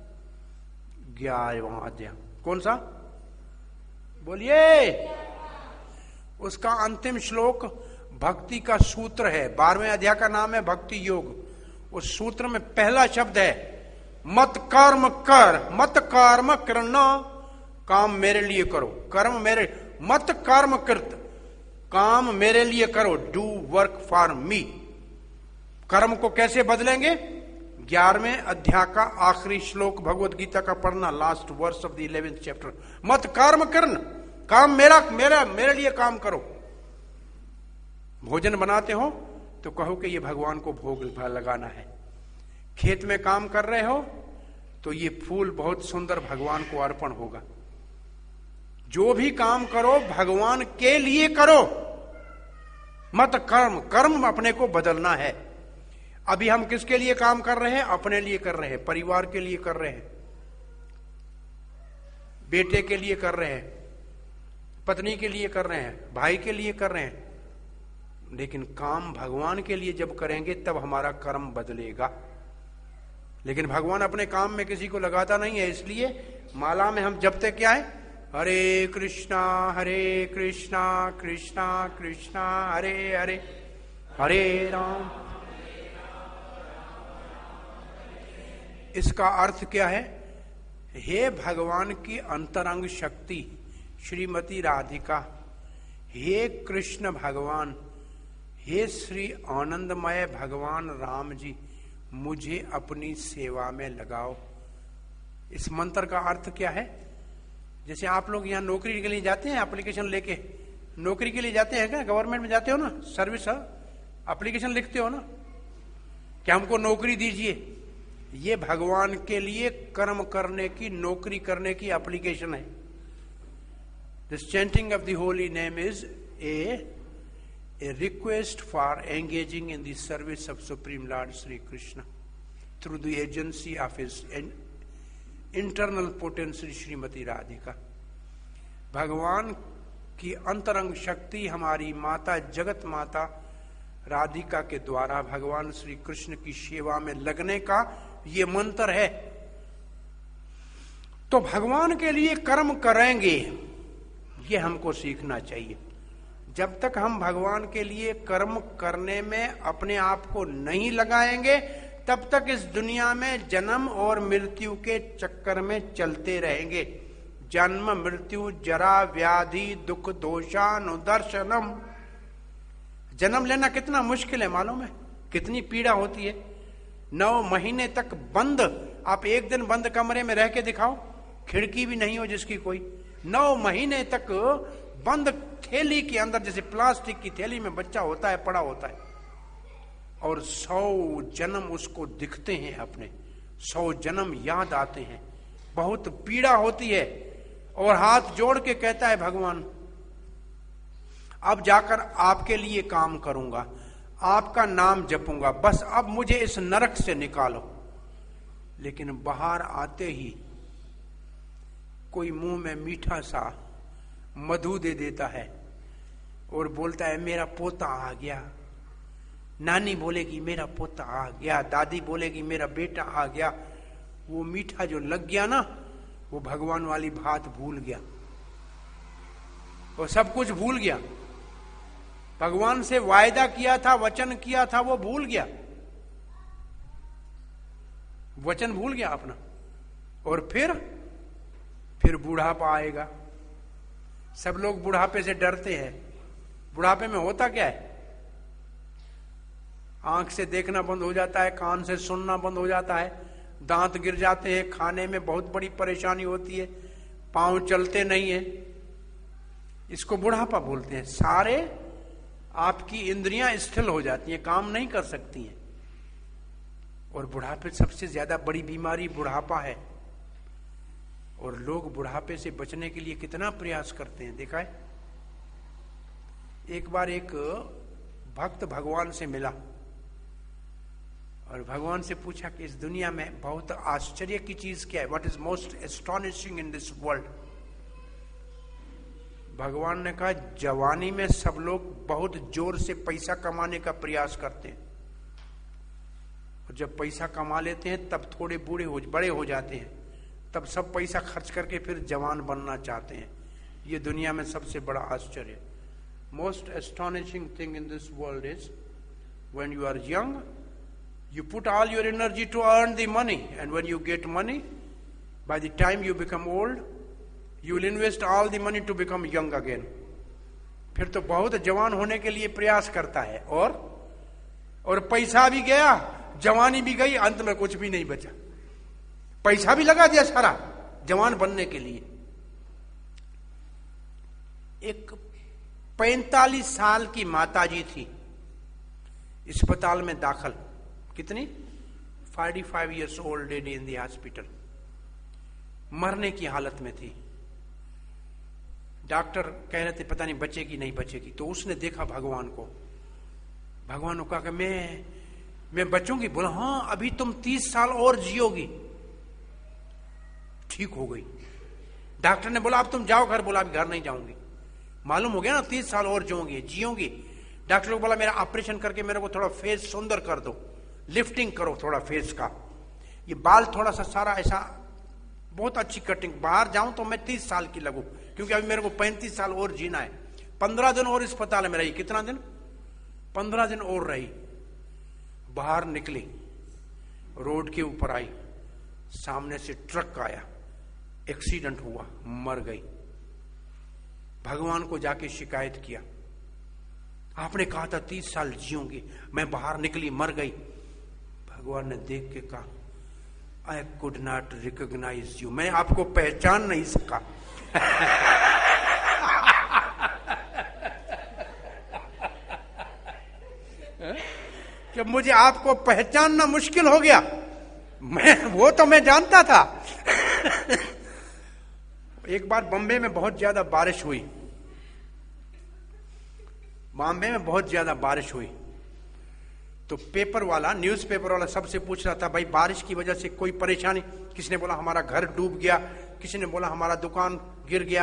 11वां अध्याय। कौन सा? बोलिए। उसका अंतिम श्लोक भक्ति का सूत्र है। 12वें अध्याय का नाम है भक्ति योग। उस सूत्र में पहला शब्द है मत कर्म कर, मत कर्म करना, काम मेरे लिए करो। कर्म मेरे, मत कर्म कृत, काम मेरे लिए करो। Do work for me. कर्म को कैसे बदलेंगे? 11वें अध्याय का आखिरी श्लोक भगवत गीता का पढ़ना, last verse of the 11th chapter. मत कर्म करना, काम मेरे लिए काम करो। भोजन बनाते हो तो कहो कि ये भगवान को भोग लगाना है। खेत में काम कर रहे हो तो ये फूल बहुत सुंदर भगवान को अर्पण होगा। जो भी काम करो भगवान के लिए करो, मत कर्म अपने को बदलना है। अभी हम किसके लिए काम कर रहे हैं? अपने लिए कर रहे हैं, परिवार के लिए कर रहे हैं, बेटे के लिए कर रहे हैं, पत्नी के लिए कर रहे हैं, भाई के लिए कर रहे हैं। लेकिन काम भगवान के लिए जब करेंगे तब हमारा कर्म बदलेगा। लेकिन भगवान अपने काम में किसी को लगाता नहीं है, इसलिए माला में हम जपते क्या है? हरे कृष्णा कृष्णा कृष्णा हरे हरे, हरे राम। इसका अर्थ क्या है? हे भगवान की अंतरंग शक्ति श्रीमती राधिका, हे कृष्ण भगवान, हे श्री आनंदमय भगवान राम जी, मुझे अपनी सेवा में लगाओ। इस मंत्र का अर्थ क्या है? जैसे आप लोग यहाँ नौकरी के लिए जाते हैं, एप्लीकेशन लेके नौकरी के लिए जाते हैं क्या? गवर्नमेंट में जाते हो ना, सर्विस एप्लीकेशन लिखते हो ना कि हमको नौकरी दीजिए। ये भगवान के लिए कर्म करने की, नौकरी करने की एप्लीकेशन है। This chanting of the holy name is a request for engaging in the service of Supreme Lord Sri Krishna through the agency of his internal potency Srimati Radhika। भगवान की अंतरंग शक्ति हमारी माता, जगत माता राधिका के द्वारा भगवान श्री कृष्ण की सेवा में लगने का ये मंत्र है। तो भगवान के लिए कर्म करेंगे, ये हमको सीखना चाहिए। जब तक हम भगवान के लिए कर्म करने में अपने आप को नहीं लगाएंगे, तब तक इस दुनिया में जन्म और मृत्यु के चक्कर में चलते रहेंगे। जन्म मृत्यु जरा व्याधि दुख दोषानुदर्शनम। जन्म लेना कितना मुश्किल है मालूम है? कितनी पीड़ा होती है। 9 महीने तक बंद, आप एक दिन बंद कमरे में रह के दिखाओ, खिड़की भी नहीं हो जिसकी कोई। 9 महीने तक बंद थैली के अंदर, जैसे प्लास्टिक की थैली में बच्चा होता है, पड़ा होता है, और 100 जन्म उसको दिखते हैं, अपने 100 जन्म याद आते हैं। बहुत पीड़ा होती है। और हाथ जोड़ के कहता है भगवान, अब जाकर आपके लिए काम करूंगा, आपका नाम जपूंगा, बस अब मुझे इस नरक से निकालो। लेकिन बाहर आते ही कोई मुंह में मीठा सा मधु दे देता है और बोलता है मेरा पोता आ गया। नानी बोलेगी मेरा पोता आ गया, दादी बोलेगी मेरा बेटा आ गया। वो मीठा जो लग गया ना, वो भगवान वाली बात भूल गया, वो सब कुछ भूल गया। भगवान से वायदा किया था, वचन किया था, वो भूल गया, वचन भूल गया अपना। और फिर बुढ़ापा आएगा। सब लोग बुढ़ापे से डरते हैं। बुढ़ापे में होता क्या है? आंख से देखना बंद हो जाता है, कान से सुनना बंद हो जाता है, दांत गिर जाते हैं, खाने में बहुत बड़ी परेशानी होती है, पांव चलते नहीं है। इसको बुढ़ापा बोलते हैं। सारे आपकी इंद्रियां स्थिल हो जाती हैं, काम नहीं कर सकती हैं। और बुढ़ापे सबसे ज्यादा बड़ी बीमारी बुढ़ापा है। और लोग बुढ़ापे से बचने के लिए कितना प्रयास करते हैं, देखा है? एक बार एक भक्त भगवान से मिला और भगवान से पूछा कि इस दुनिया में बहुत आश्चर्य की चीज क्या है? What is most astonishing in this world? भगवान ने कहा जवानी में सब लोग बहुत जोर से पैसा कमाने का प्रयास करते हैं, और जब पैसा कमा लेते हैं तब थोड़े बड़े हो जाते हैं, तब सब पैसा खर्च करके फिर जवान बनना चाहते हैं। ये दुनिया में सबसे बड़ा आश्चर्य। Most astonishing thing in this world is when you are young, you put all your energy to earn the money, and when you get money, by the time you become old, you will invest all the money to become young again. फिर तो बहुत जवान होने के लिए प्रयास करता है, और पैसा भी गया, जवानी भी गई, अंत में कुछ भी नहीं बचा। पैसा भी लगा दिया सारा जवान बनने के लिए। एक 45 साल की माताजी थी, अस्पताल में दाखिल, कितनी 45 years old lady in the hospital, मरने की हालत में थी। डॉक्टर कह रहे थे पता नहीं बचेगी नहीं बचेगी। तो उसने देखा भगवान को, भगवान को कहा कि मैं बचूंगी। बोला हाँ, अभी तुम 30 साल और जियोगी। ठीक हो गई। डॉक्टर ने बोला अब तुम जाओ घर। बोला अभी घर नहीं जाऊंगी, मालूम हो गया ना 30 साल और जियोगी। डॉक्टर को बोला मेरा ऑपरेशन करके मेरे को थोड़ा फेस सुंदर कर दो, लिफ्टिंग करो थोड़ा फेस का, ये बाल थोड़ा सा सारा ऐसा बहुत अच्छी कटिंग, बाहर जाऊं तो मैं 30 साल की लगूं, क्योंकि अभी मेरे को 35 साल और जीना है। 15 दिन और अस्पताल में रही। कितना दिन? 15 दिन और रही। बाहर निकली, रोड के ऊपर आई, सामने से ट्रक आया, एक्सीडेंट हुआ, मर गई। भगवान को जाके शिकायत किया, आपने कहा था 30 साल जीऊंगी, मैं बाहर निकली मर गई। भगवान ने देख के कहा I could not recognise you, मैं आपको पहचान नहीं सका। कि मुझे आपको पहचानना मुश्किल हो गया, वो तो मैं जानता था। एक बार बॉम्बे में बहुत ज्यादा बारिश हुई, बॉम्बे में बहुत ज्यादा बारिश हुई। तो पेपर वाला, न्यूज़पेपर वाला सबसे पूछ रहा था भाई बारिश की वजह से कोई परेशानी? किसी ने बोला हमारा घर डूब गया, किसी ने बोला हमारा दुकान गिर गया।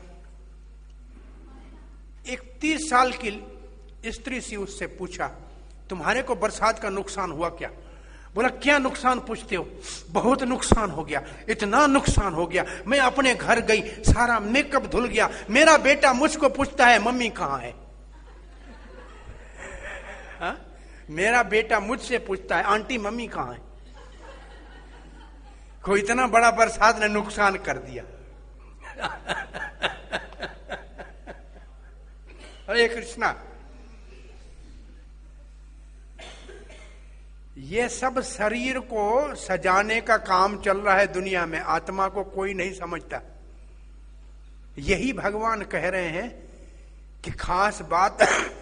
एक 30 साल की स्त्री सी उससे पूछा तुम्हारे को बरसात का नुकसान हुआ क्या? बोला क्या नुकसान पूछते हो? बहुत नुकसान हो गया, इतना नुकसान हो गया, मैं अपने घर गई, सारा मेकअप धुल गया, मेरा बेटा मुझको पूछता है मम्मी कहाँ है। हा? मेरा बेटा मुझसे पूछता है आंटी मम्मी कहाँ है। कोई इतना बड़ा बरसात ने नुकसान कर दिया। हरे कृष्णा। ये सब शरीर को सजाने का काम चल रहा है दुनिया में, आत्मा को कोई नहीं समझता। यही भगवान कह रहे हैं कि खास बात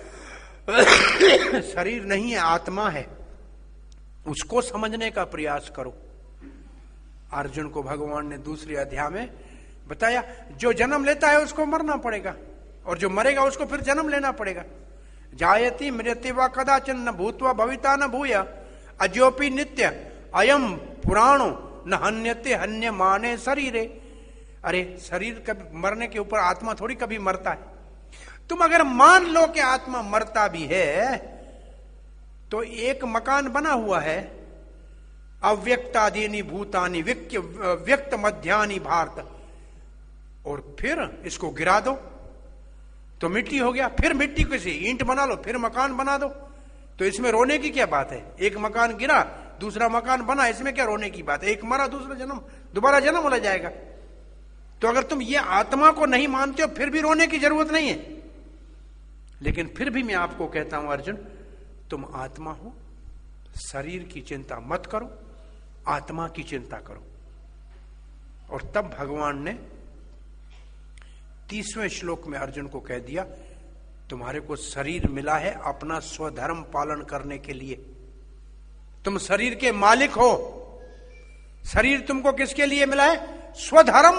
शरीर नहीं है, आत्मा है, उसको समझने का प्रयास करो। अर्जुन को भगवान ने दूसरे अध्याय में बताया जो जन्म लेता है उसको मरना पड़ेगा, और जो मरेगा उसको फिर जन्म लेना पड़ेगा। जायति मृत्यति वा कदाचन न भूत्वा भविता न भूया अजोपि नित्य अयम पुराणो न हन्यते हन्य माने शरीरे। अरे शरीर कभी मरने के ऊपर आत्मा थोड़ी कभी मरता है। तुम अगर मान लो कि आत्मा मरता भी है तो एक मकान बना हुआ है, अव्यक्तादीनि भूतानि व्यक्त मध्यानि भारत, और फिर इसको गिरा दो तो मिट्टी हो गया, फिर मिट्टी को से ईंट बना लो, फिर मकान बना दो, तो इसमें रोने की क्या बात है? एक मकान गिरा दूसरा मकान बना, इसमें क्या रोने की बात है? एक मरा दूसरा जन्म, दोबारा जन्म हो जाएगा। तो अगर तुम ये आत्मा को नहीं मानते हो फिर भी रोने की जरूरत नहीं है। लेकिन फिर भी मैं आपको कहता हूं अर्जुन, तुम आत्मा हो, शरीर की चिंता मत करो, आत्मा की चिंता करो। और तब भगवान ने 30वें श्लोक में अर्जुन को कह दिया तुम्हारे को शरीर मिला है अपना स्वधर्म पालन करने के लिए, तुम शरीर के मालिक हो। शरीर तुमको किसके लिए मिला है? स्वधर्म,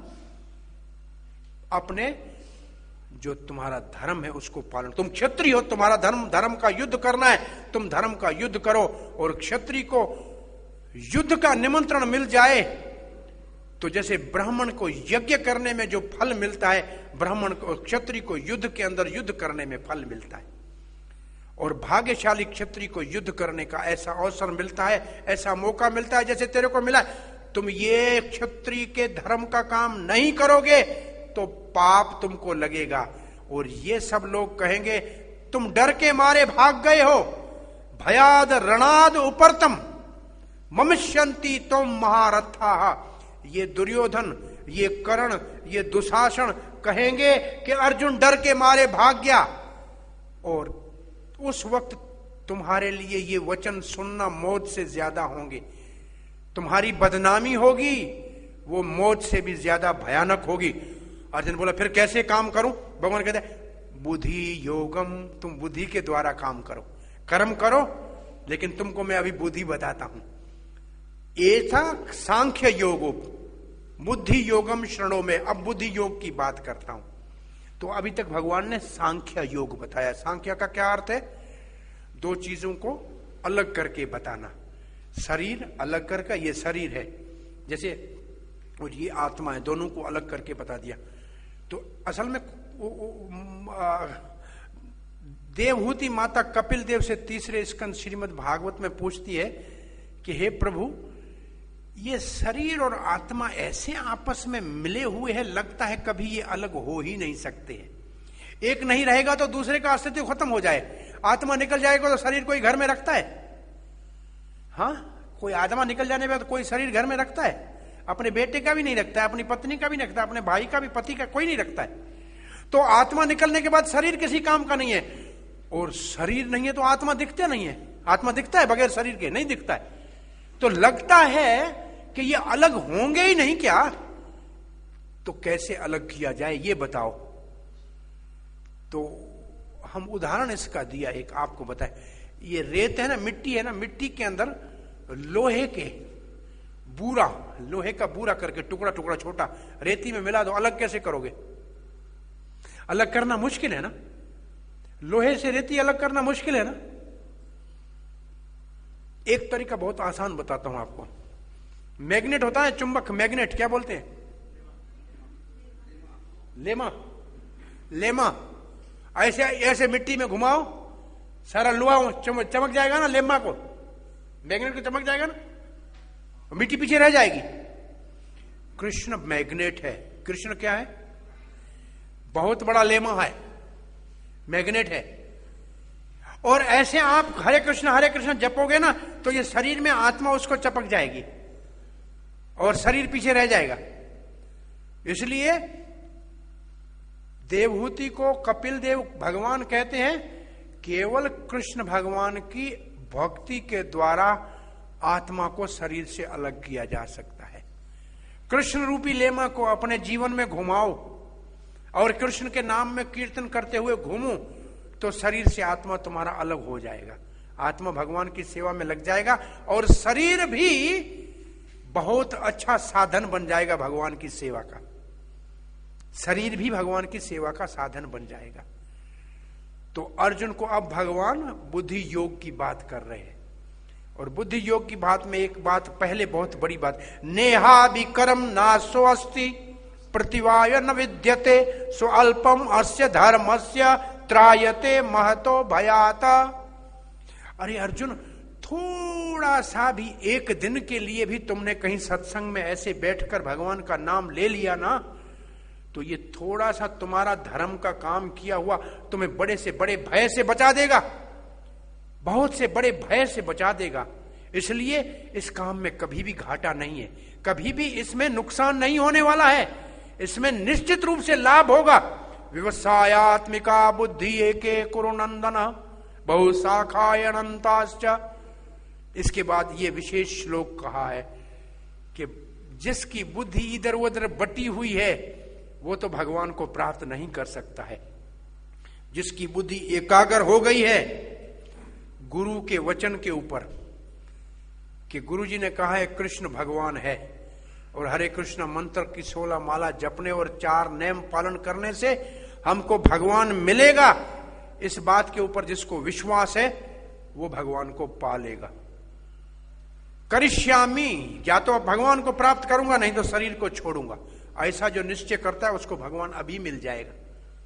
अपने जो तुम्हारा धर्म है उसको पालन। तुम क्षत्रिय हो, तुम्हारा धर्म का युद्ध करना है, तुम धर्म का युद्ध करो। और क्षत्रिय को युद्ध का निमंत्रण मिल जाए तो जैसे ब्राह्मण को यज्ञ करने में जो फल मिलता है, ब्राह्मण को, क्षत्रिय को युद्ध के अंदर युद्ध करने में फल मिलता है। और भाग्यशाली क्षत्रिय को युद्ध करने का ऐसा अवसर मिलता है, ऐसा मौका मिलता है जैसे तेरे को मिला। तुम ये क्षत्रिय के धर्म का काम नहीं करोगे तो पाप तुमको लगेगा। और ये सब लोग कहेंगे तुम डर के मारे भाग गए हो, भयाद रणाद उपरतम ममिष्यन्ति तुम महारथा। ये दुर्योधन, ये कर्ण, ये दुशासन कहेंगे कि अर्जुन डर के मारे भाग गया। और उस वक्त तुम्हारे लिए ये वचन सुनना मौत से ज्यादा होंगे, तुम्हारी बदनामी होगी, वो मौत से भी ज्यादा भयानक होगी। अर्जुन बोला फिर कैसे काम करूं? भगवान कहते हैं बुद्धि योगम, तुम बुद्धि के द्वारा काम करो। कर्म करो, लेकिन तुमको मैं अभी बुद्धि बताता हूं। ऐसा सांख्य योगो बुद्धि योगम शरणों में, अब बुद्धि योग की बात करता हूं। तो अभी तक भगवान ने सांख्य योग बताया। सांख्य का क्या अर्थ है? दो चीजों को अलग करके बताना। शरीर अलग करके, ये शरीर है जैसे, और ये आत्मा है, दोनों को अलग करके बता दिया। तो असल में देवहूति माता कपिल देव से तीसरे स्कंद श्रीमद् भागवत में पूछती है कि हे प्रभु, ये शरीर और आत्मा ऐसे आपस में मिले हुए हैं, लगता है कभी ये अलग हो ही नहीं सकते हैं। एक नहीं रहेगा तो दूसरे का अस्तित्व खत्म हो जाए। आत्मा निकल जाएगा तो शरीर कोई घर में रखता है? हाँ, कोई आत्मा निकल जाने पर तो कोई शरीर घर में रखता है? अपने बेटे का भी नहीं रखता है, अपनी पत्नी का भी नहीं रखता, अपने भाई का भी, पति का, कोई नहीं रखता है। तो आत्मा निकलने के बाद शरीर किसी काम का नहीं है, और शरीर नहीं है तो आत्मा दिखता नहीं है। आत्मा दिखता है बगैर शरीर के? नहीं दिखता है। तो लगता है कि ये अलग होंगे ही नहीं क्या? तो कैसे अलग किया जाए ये बताओ। तो हम उदाहरण इसका दिया, एक आपको बताए। ये रेत है ना, मिट्टी है ना, मिट्टी के अंदर लोहे के बूरा, लोहे का बूरा करके टुकड़ा टुकड़ा छोटा रेती में मिला दो, अलग कैसे करोगे? अलग करना मुश्किल है ना। लोहे से रेती अलग करना मुश्किल है ना। एक तरीका बहुत आसान बताता हूं आपको। मैग्नेट होता है, चुंबक, मैग्नेट क्या बोलते हैं? लेमा। लेमा ऐसे ऐसे मिट्टी में घुमाओ, सारा लोहा चमक जाएगा ना, लेमा को, मैग्नेट को चमक जाएगा ना, मिट्टी पीछे रह जाएगी। कृष्ण मैग्नेट है। कृष्ण क्या है? बहुत बड़ा लेमा है, मैग्नेट है। और ऐसे आप हरे कृष्ण जपोगे ना, तो ये शरीर में आत्मा उसको चपक जाएगी और शरीर पीछे रह जाएगा। इसलिए देवहूति को कपिल देव भगवान कहते हैं, केवल कृष्ण भगवान की भक्ति के द्वारा आत्मा को शरीर से अलग किया जा सकता है। कृष्ण रूपी लेमा को अपने जीवन में घुमाओ और कृष्ण के नाम में कीर्तन करते हुए घूमो, तो शरीर से आत्मा तुम्हारा अलग हो जाएगा। आत्मा भगवान की सेवा में लग जाएगा और शरीर भी बहुत अच्छा साधन बन जाएगा भगवान की सेवा का। शरीर भी भगवान की सेवा का साधन बन जाएगा। तो अर्जुन को अब भगवान बुद्धि योग की बात कर रहे हैं। और बुद्धि योग की बात में एक बात पहले, बहुत बड़ी बात, नेहा विक्रम नासो अस्ति प्रतिवाय न विद्यते सो अल्पम अस्य धर्मस्य त्रायते महतो भयात। अरे अर्जुन, थोड़ा सा भी एक दिन के लिए भी तुमने कहीं सत्संग में ऐसे बैठकर भगवान का नाम ले लिया ना, तो ये थोड़ा सा तुम्हारा धर्म का काम किया हुआ तुम्हें बड़े से बड़े भय से बचा देगा, बहुत से बड़े भय से बचा देगा। इसलिए इस काम में कभी भी घाटा नहीं है, कभी भी इसमें नुकसान नहीं होने वाला है, इसमें निश्चित रूप से लाभ होगा। व्यवसायत्मिका बुद्धि एके कुरुनंदन बहुशाखाय अनंताश्च। इसके बाद ये विशेष श्लोक कहा है कि जिसकी बुद्धि इधर उधर बटी हुई है वो तो भगवान को प्राप्त नहीं कर सकता है। जिसकी बुद्धि एकाग्र हो गई है गुरु के वचन के ऊपर कि गुरु जी ने कहा है कृष्ण भगवान है, और हरे कृष्ण मंत्र की 16 माला जपने और 4 नेम पालन करने से हमको भगवान मिलेगा, इस बात के ऊपर जिसको विश्वास है वो भगवान को पा लेगा। करिष्यामि, या तो भगवान को प्राप्त करूंगा, नहीं तो शरीर को छोड़ूंगा, ऐसा जो निश्चय करता है उसको भगवान अभी मिल जाएगा,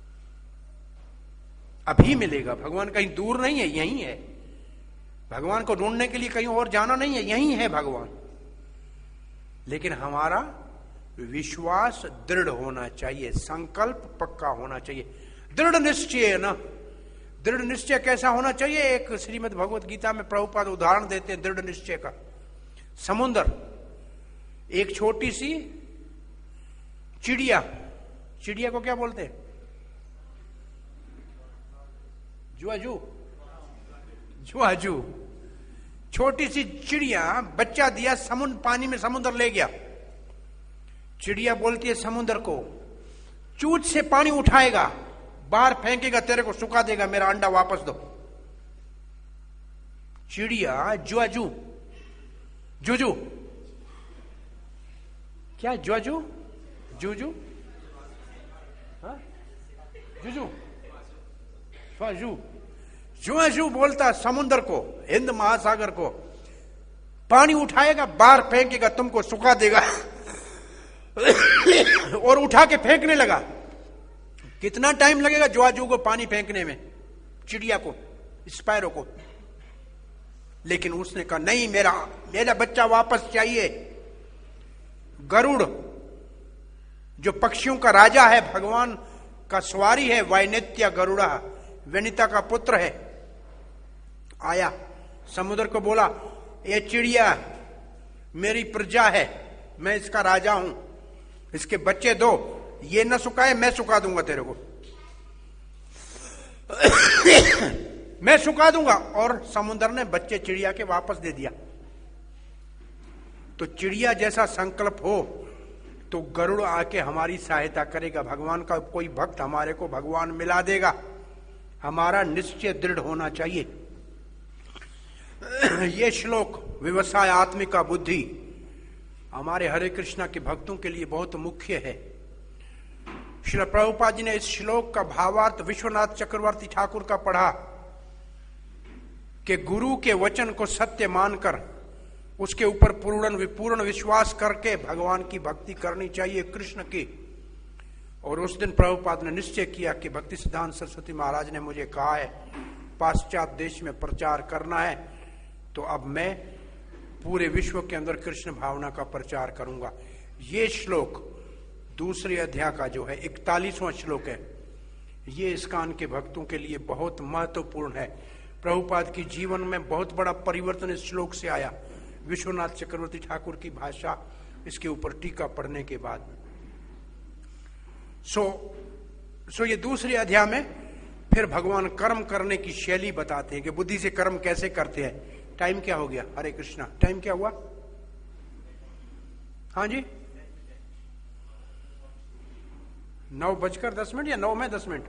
अभी मिलेगा। भगवान कहीं दूर नहीं है, यहीं है। भगवान को ढूंढने के लिए कहीं और जाना नहीं है, यहीं है भगवान। लेकिन हमारा विश्वास दृढ़ होना चाहिए, संकल्प पक्का होना चाहिए, दृढ़ निश्चय ना। दृढ़ निश्चय कैसा होना चाहिए? एक श्रीमद् भगवत गीता में प्रभुपाद उदाहरण देते हैं दृढ़ निश्चय का। समुद्र, एक छोटी सी चिड़िया, चिड़िया को क्या बोलते हैं? जुआजू, जुआजू। छोटी सी चिड़िया बच्चा दिया, समुद्र पानी में समुद्र ले गया। चिड़िया बोलती है समुद्र को, चूंच से पानी उठाएगा, बाहर फेंकेगा, तेरे को सुखा देगा, मेरा अंडा वापस दो। चिड़िया ज्वाजू, जुजू, क्या ज्वाजू, जुजू, हाँ? जुजू, ज्वाजू, ज्वाजू बोलता समुद्र को, हिंद महासागर को, पानी उठाएगा, बाहर फेंकेगा, तुमको सुखा देगा और उठा के फेंकने लगा। कितना टाइम लगेगा ज्वाजू को पानी फेंकने में, चिड़िया को, स्पैरो को? लेकिन उसने कहा नहीं, मेरा बच्चा वापस चाहिए। गरुड़ जो पक्षियों का राजा है, भगवान का सवारी है, वैनित्य गरुड़ा, वनिता का पुत्र है, आया समुद्र को बोला, ये चिड़िया मेरी प्रजा है, मैं इसका राजा हूं, इसके बच्चे दो, ये न सुखाए मैं सुखा दूंगा तेरे को मैं सुखा दूंगा। और समुद्र ने बच्चे चिड़िया के वापस दे दिया। तो चिड़िया जैसा संकल्प हो तो गरुड़ आके हमारी सहायता करेगा, भगवान का कोई भक्त हमारे को भगवान मिला देगा, हमारा निश्चय दृढ़ होना चाहिए। ये श्लोक व्यवसाय आत्मिका बुद्धि हमारे हरे कृष्णा के भक्तों के लिए बहुत मुख्य है। श्रील प्रभुपाद जी ने इस श्लोक का भावार्थ विश्वनाथ चक्रवर्ती ठाकुर का पढ़ा कि गुरु के वचन को सत्य मानकर उसके ऊपर पूर्ण विश्वास करके भगवान की भक्ति करनी चाहिए, कृष्ण की। और उस दिन प्रभुपाद ने निश्चय किया कि भक्ति सिद्धांत सरस्वती महाराज ने मुझे कहा है पाश्चात्य देश में प्रचार करना है, तो अब मैं पूरे विश्व के अंदर कृष्ण भावना का प्रचार करूंगा। ये श्लोक दूसरे अध्याय का जो है 41वां श्लोक है, ये इस्कान के भक्तों के लिए बहुत महत्वपूर्ण है। प्रभुपाद की जीवन में बहुत बड़ा परिवर्तन इस श्लोक से आया, विश्वनाथ चक्रवर्ती ठाकुर की भाषा इसके ऊपर टीका पढ़ने के बाद। सो ये दूसरे अध्याय में फिर भगवान कर्म करने की शैली बताते हैं कि बुद्धि से कर्म कैसे करते हैं। टाइम क्या हो गया? हरे कृष्णा, टाइम क्या हुआ? हाँ जी, 9:10 या 9:10?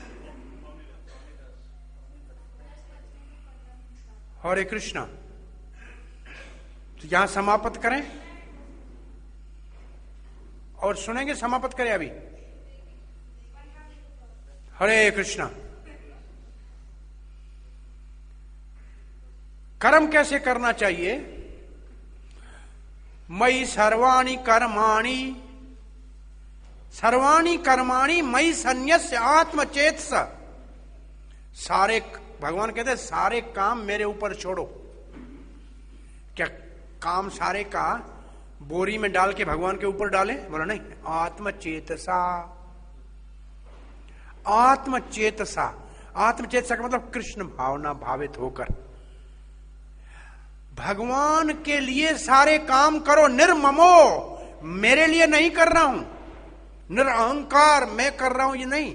हरे कृष्णा, तो यहां समाप्त करें और सुनेंगे, समाप्त करें अभी। हरे कृष्णा। कर्म कैसे करना चाहिए? मयि सर्वाणि कर्माणि मयि संन्यस्य आत्मचेतस। सारे, भगवान कहते हैं सारे काम मेरे ऊपर छोड़ो। क्या काम सारे का बोरी में डाल के भगवान के ऊपर डाले? बोला नहीं, आत्मचेतसा। आत्मचेतसा, आत्मचेतसा का मतलब कृष्ण भावना भावित होकर भगवान के लिए सारे काम करो। निर्ममो, मेरे लिए नहीं कर रहा हूं, निरअहंकार मैं कर रहा हूं, ये नहीं।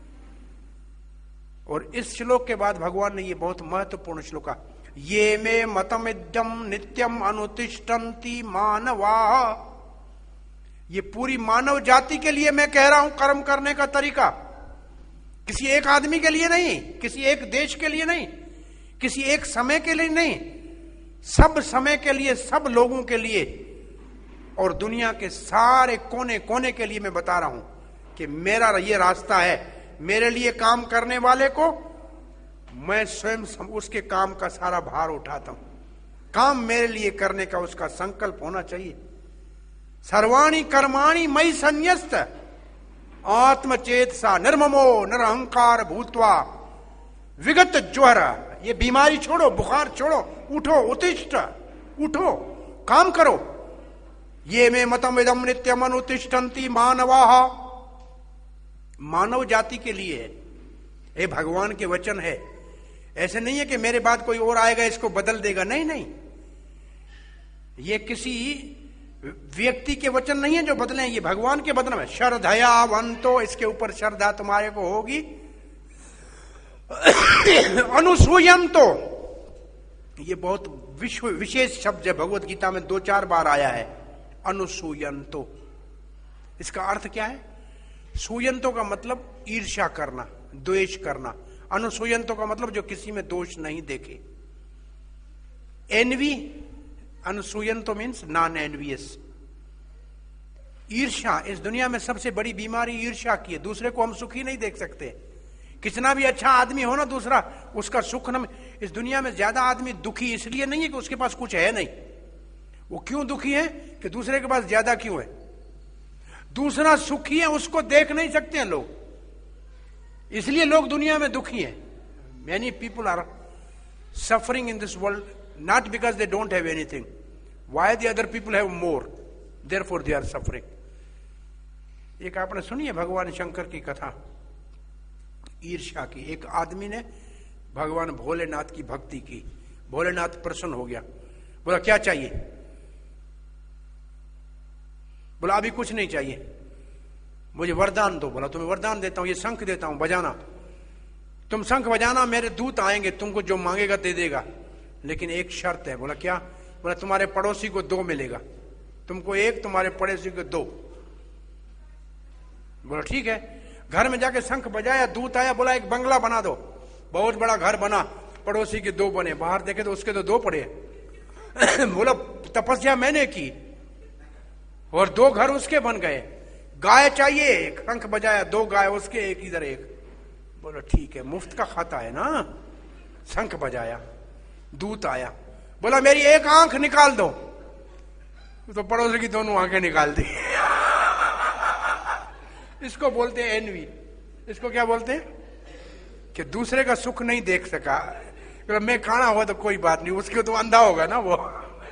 और इस श्लोक के बाद भगवान ने ये बहुत महत्वपूर्ण श्लोक कहा, ये मे मतमिद्यम नित्यम अनुतिष्ठन्ति मानवा। ये पूरी मानव जाति के लिए मैं कह रहा हूं कर्म करने का तरीका, किसी एक आदमी के लिए नहीं, किसी एक देश के लिए नहीं, किसी एक समय के लिए नहीं, सब समय के लिए, सब लोगों के लिए और दुनिया के सारे कोने कोने के लिए मैं बता रहा हूं कि मेरा ये रास्ता है। मेरे लिए काम करने वाले को मैं स्वयं उसके काम का सारा भार उठाता हूं। काम मेरे लिए करने का उसका संकल्प होना चाहिए। सर्वाणि कर्माणि मयि संन्यस्त आत्मचेतसा निर्ममो निरहंकार भूत्वा विगत ज्वर। ये बीमारी छोड़ो, बुखार छोड़ो, उठो, उत्तिष्ठ, उठो, काम करो। ये मे मतम इदम नित्यम अनुतिष्ठन्ति मानवाः। मानव जाति के लिए है, ये भगवान के वचन है। ऐसे नहीं है कि मेरे बाद कोई और आएगा इसको बदल देगा, नहीं नहीं, ये किसी व्यक्ति के वचन नहीं है जो बदले, ये भगवान के वचन है। श्रद्धयावंतो, इसके ऊपर श्रद्धा तुम्हारे को होगी। अनुसूयंतो, ये बहुत विशेष शब्द है, भगवत गीता में 2-4 बार आया है। अनुसूयंतो, इसका अर्थ क्या है? सूयंतो का मतलब ईर्ष्या करना, द्वेष करना। अनुसूयंतो का मतलब जो किसी में दोष नहीं देखे। एनवी, अनसूयन तो मीन्स नॉन एनवियस। ईर्ष्या, इस दुनिया में सबसे बड़ी बीमारी ईर्ष्या की है। दूसरे को हम सुखी नहीं देख सकते। कितना भी अच्छा आदमी हो ना दूसरा, उसका सुख न, इस दुनिया में ज्यादा आदमी दुखी इसलिए नहीं है कि उसके पास कुछ है नहीं। वो क्यों दुखी है कि दूसरे के पास ज्यादा क्यों है। दूसरा सुखी है उसको देख नहीं सकते हैं लोग, इसलिए लोग दुनिया में दुखी हैं। Many people are suffering in this world not because they don't have anything, why the other people have more, therefore they are suffering. एक आपने सुनी है भगवान शंकर की कथा ईर्ष्या की। एक आदमी ने भगवान भोलेनाथ की भक्ति की, भोलेनाथ प्रसन्न हो गया, बोला क्या चाहिए? बोला अभी कुछ नहीं चाहिए, मुझे वरदान दो। बोला तुम्हें वरदान देता हूं, ये शंख देता हूं, बजाना, तुम शंख बजाना, मेरे दूत आएंगे, तुमको जो मांगेगा दे देगा, लेकिन एक शर्त है। बोला क्या? बोला तुम्हारे पड़ोसी को 2 मिलेगा, तुमको 1, तुम्हारे पड़ोसी को 2। बोला ठीक है। घर में जाके शंख बजाया, दूत आया, बोला एक बंगला बना दो। बहुत बड़ा घर बना, पड़ोसी के 2 बने, बाहर देखे तो उसके तो 2 पड़े। बोला तपस्या मैंने की और 2 घर उसके बन गए। गाय चाहिए एक, शंख बजाया, 2 गाय उसके, एक इधर एक। बोला ठीक है, मुफ्त का खाता है ना। शंख बजाया, दूत आया, बोला मेरी एक आंख निकाल दो, तो पड़ोसी की दोनों आंखें निकाल दी। इसको बोलते हैं एनवी। इसको क्या बोलते हैं? कि दूसरे का सुख नहीं देख सका। मैं काना हुआ तो कोई बात नहीं, उसके तो अंधा होगा ना वो।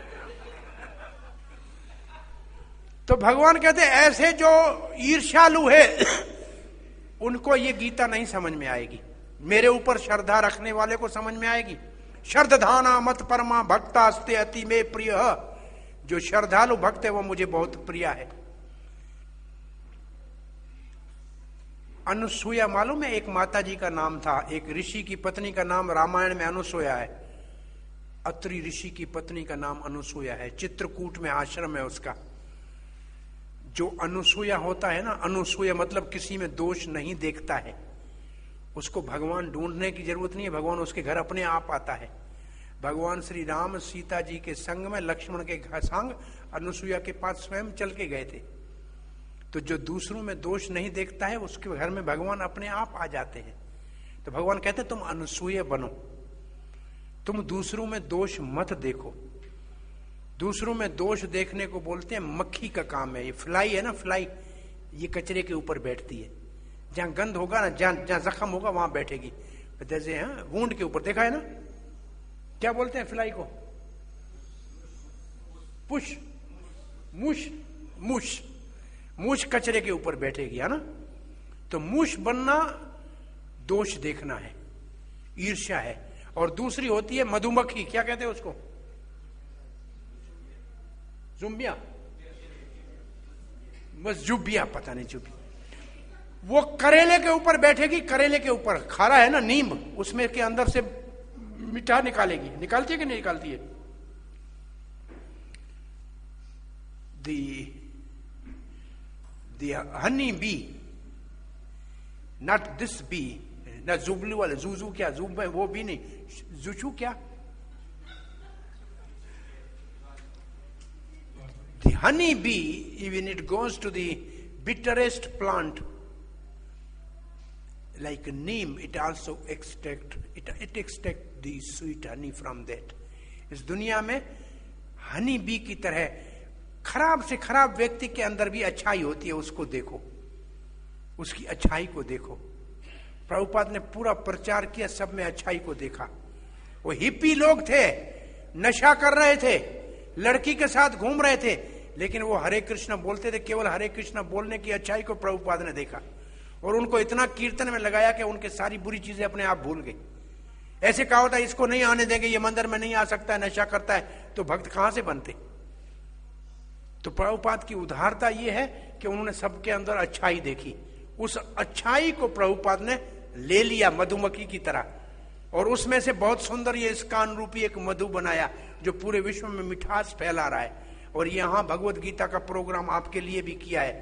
तो भगवान कहते हैं ऐसे जो ईर्ष्यालु है उनको ये गीता नहीं समझ में आएगी, मेरे ऊपर श्रद्धा रखने वाले को समझ में आएगी। श्रद्धाना मत परमा भक्तास्ते अति में प्रिय, जो श्रद्धालु भक्त है वो मुझे बहुत प्रिय है। अनुसूया मालूम है? एक माता जी का नाम था, एक ऋषि की पत्नी का नाम रामायण में अनुसूया है। अत्रि ऋषि की पत्नी का नाम अनुसूया है, चित्रकूट में आश्रम है उसका। जो अनुसूया होता है ना, अनुसूया मतलब किसी में दोष नहीं देखता है, उसको भगवान ढूंढने की जरूरत नहीं है, भगवान उसके घर अपने आप आता है। भगवान श्री राम सीता जी के संग में लक्ष्मण के संग अनुसूया के पास स्वयं चल के गए थे। तो जो दूसरों में दोष नहीं देखता है उसके घर में भगवान अपने आप आ जाते हैं। तो भगवान कहते हैं तुम अनुसूया बनो, तुम दूसरों में दोष मत देखो। दूसरों में दोष देखने को बोलते हैं मक्खी का काम है। ये फ्लाई है ना, फ्लाई, ये कचरे के ऊपर बैठती है, जहां गंध होगा ना, जहां जख्म होगा वहां बैठेगी। जैसे वूंड के ऊपर देखा है ना, क्या बोलते हैं फ्लाई को? पुश, मुश, मुश, मूछ कचरे के ऊपर बैठेगी, है ना। तो मूछ बनना दोष देखना है, ईर्ष्या है। और दूसरी होती है मधुमक्खी, क्या कहते हैं उसको? जुम्बिया, बस जुबिया, पता नहीं जुबी। वो करेले के ऊपर बैठेगी, करेले के ऊपर खारा है ना नींब, उसमें के अंदर से मीठा निकालेगी। निकालती है कि नहीं निकालती है? The honey bee, not this bee, ना जुबलू वाले, जूजू क्या, जुब वो भी नहीं, जुचू क्या, the honey bee, even it goes to the bitterest plant like neem, it also extract the sweet honey from that. इस दुनिया में हनी बी की तरह खराब से खराब व्यक्ति के अंदर भी अच्छाई होती है, उसको देखो, उसकी अच्छाई को देखो। प्रभुपाद ने पूरा प्रचार किया, सब में अच्छाई को देखा। वो हिप्पी लोग थे, नशा कर रहे थे, लड़की के साथ घूम रहे थे, लेकिन वो हरे कृष्ण बोलते थे। केवल हरे कृष्ण बोलने की अच्छाई को प्रभुपाद ने देखा और उनको इतना कीर्तन में लगाया कि उनके सारी बुरी चीजें अपने आप भूल गई। ऐसे कहा होता इसको नहीं आने देंगे, ये मंदिर में नहीं आ सकता है, नशा करता है, तो भक्त कहां से बनते? तो प्रभुपाद की उदारता ये है कि उन्होंने सबके अंदर अच्छाई देखी, उस अच्छाई को प्रभुपाद ने ले लिया मधुमक्खी की तरह, और उसमें से बहुत सुंदर ये स्कान रूपी एक मधु बनाया जो पूरे विश्व में मिठास फैला रहा है। और यहाँ भगवत गीता का प्रोग्राम आपके लिए भी किया है।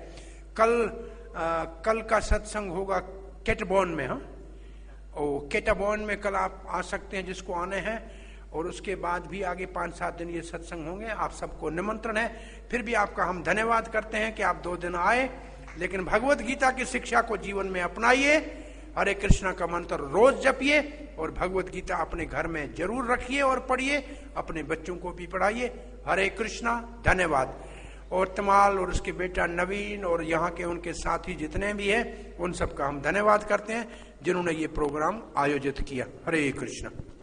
कल का सत्संग होगा केटबॉर्न में। हाँ, ओ केटबॉर्न में कल आप आ सकते हैं जिसको आने हैं। और उसके बाद भी आगे 5-7 दिन ये सत्संग होंगे। आप सबको निमंत्रण है। फिर भी आपका हम धन्यवाद करते हैं कि आप 2 दिन आए, लेकिन भगवत गीता की शिक्षा को जीवन में अपनाइए, हरे कृष्णा का मंत्र रोज जपिए और भगवत गीता अपने घर में जरूर रखिए और पढ़िए, अपने बच्चों को भी पढ़ाइए। हरे कृष्णा, धन्यवाद। और तमाल और उसके बेटा नवीन और यहाँ के उनके साथी जितने भी हैं, उन सबका हम धन्यवाद करते हैं जिन्होंने ये प्रोग्राम आयोजित किया। हरे कृष्णा।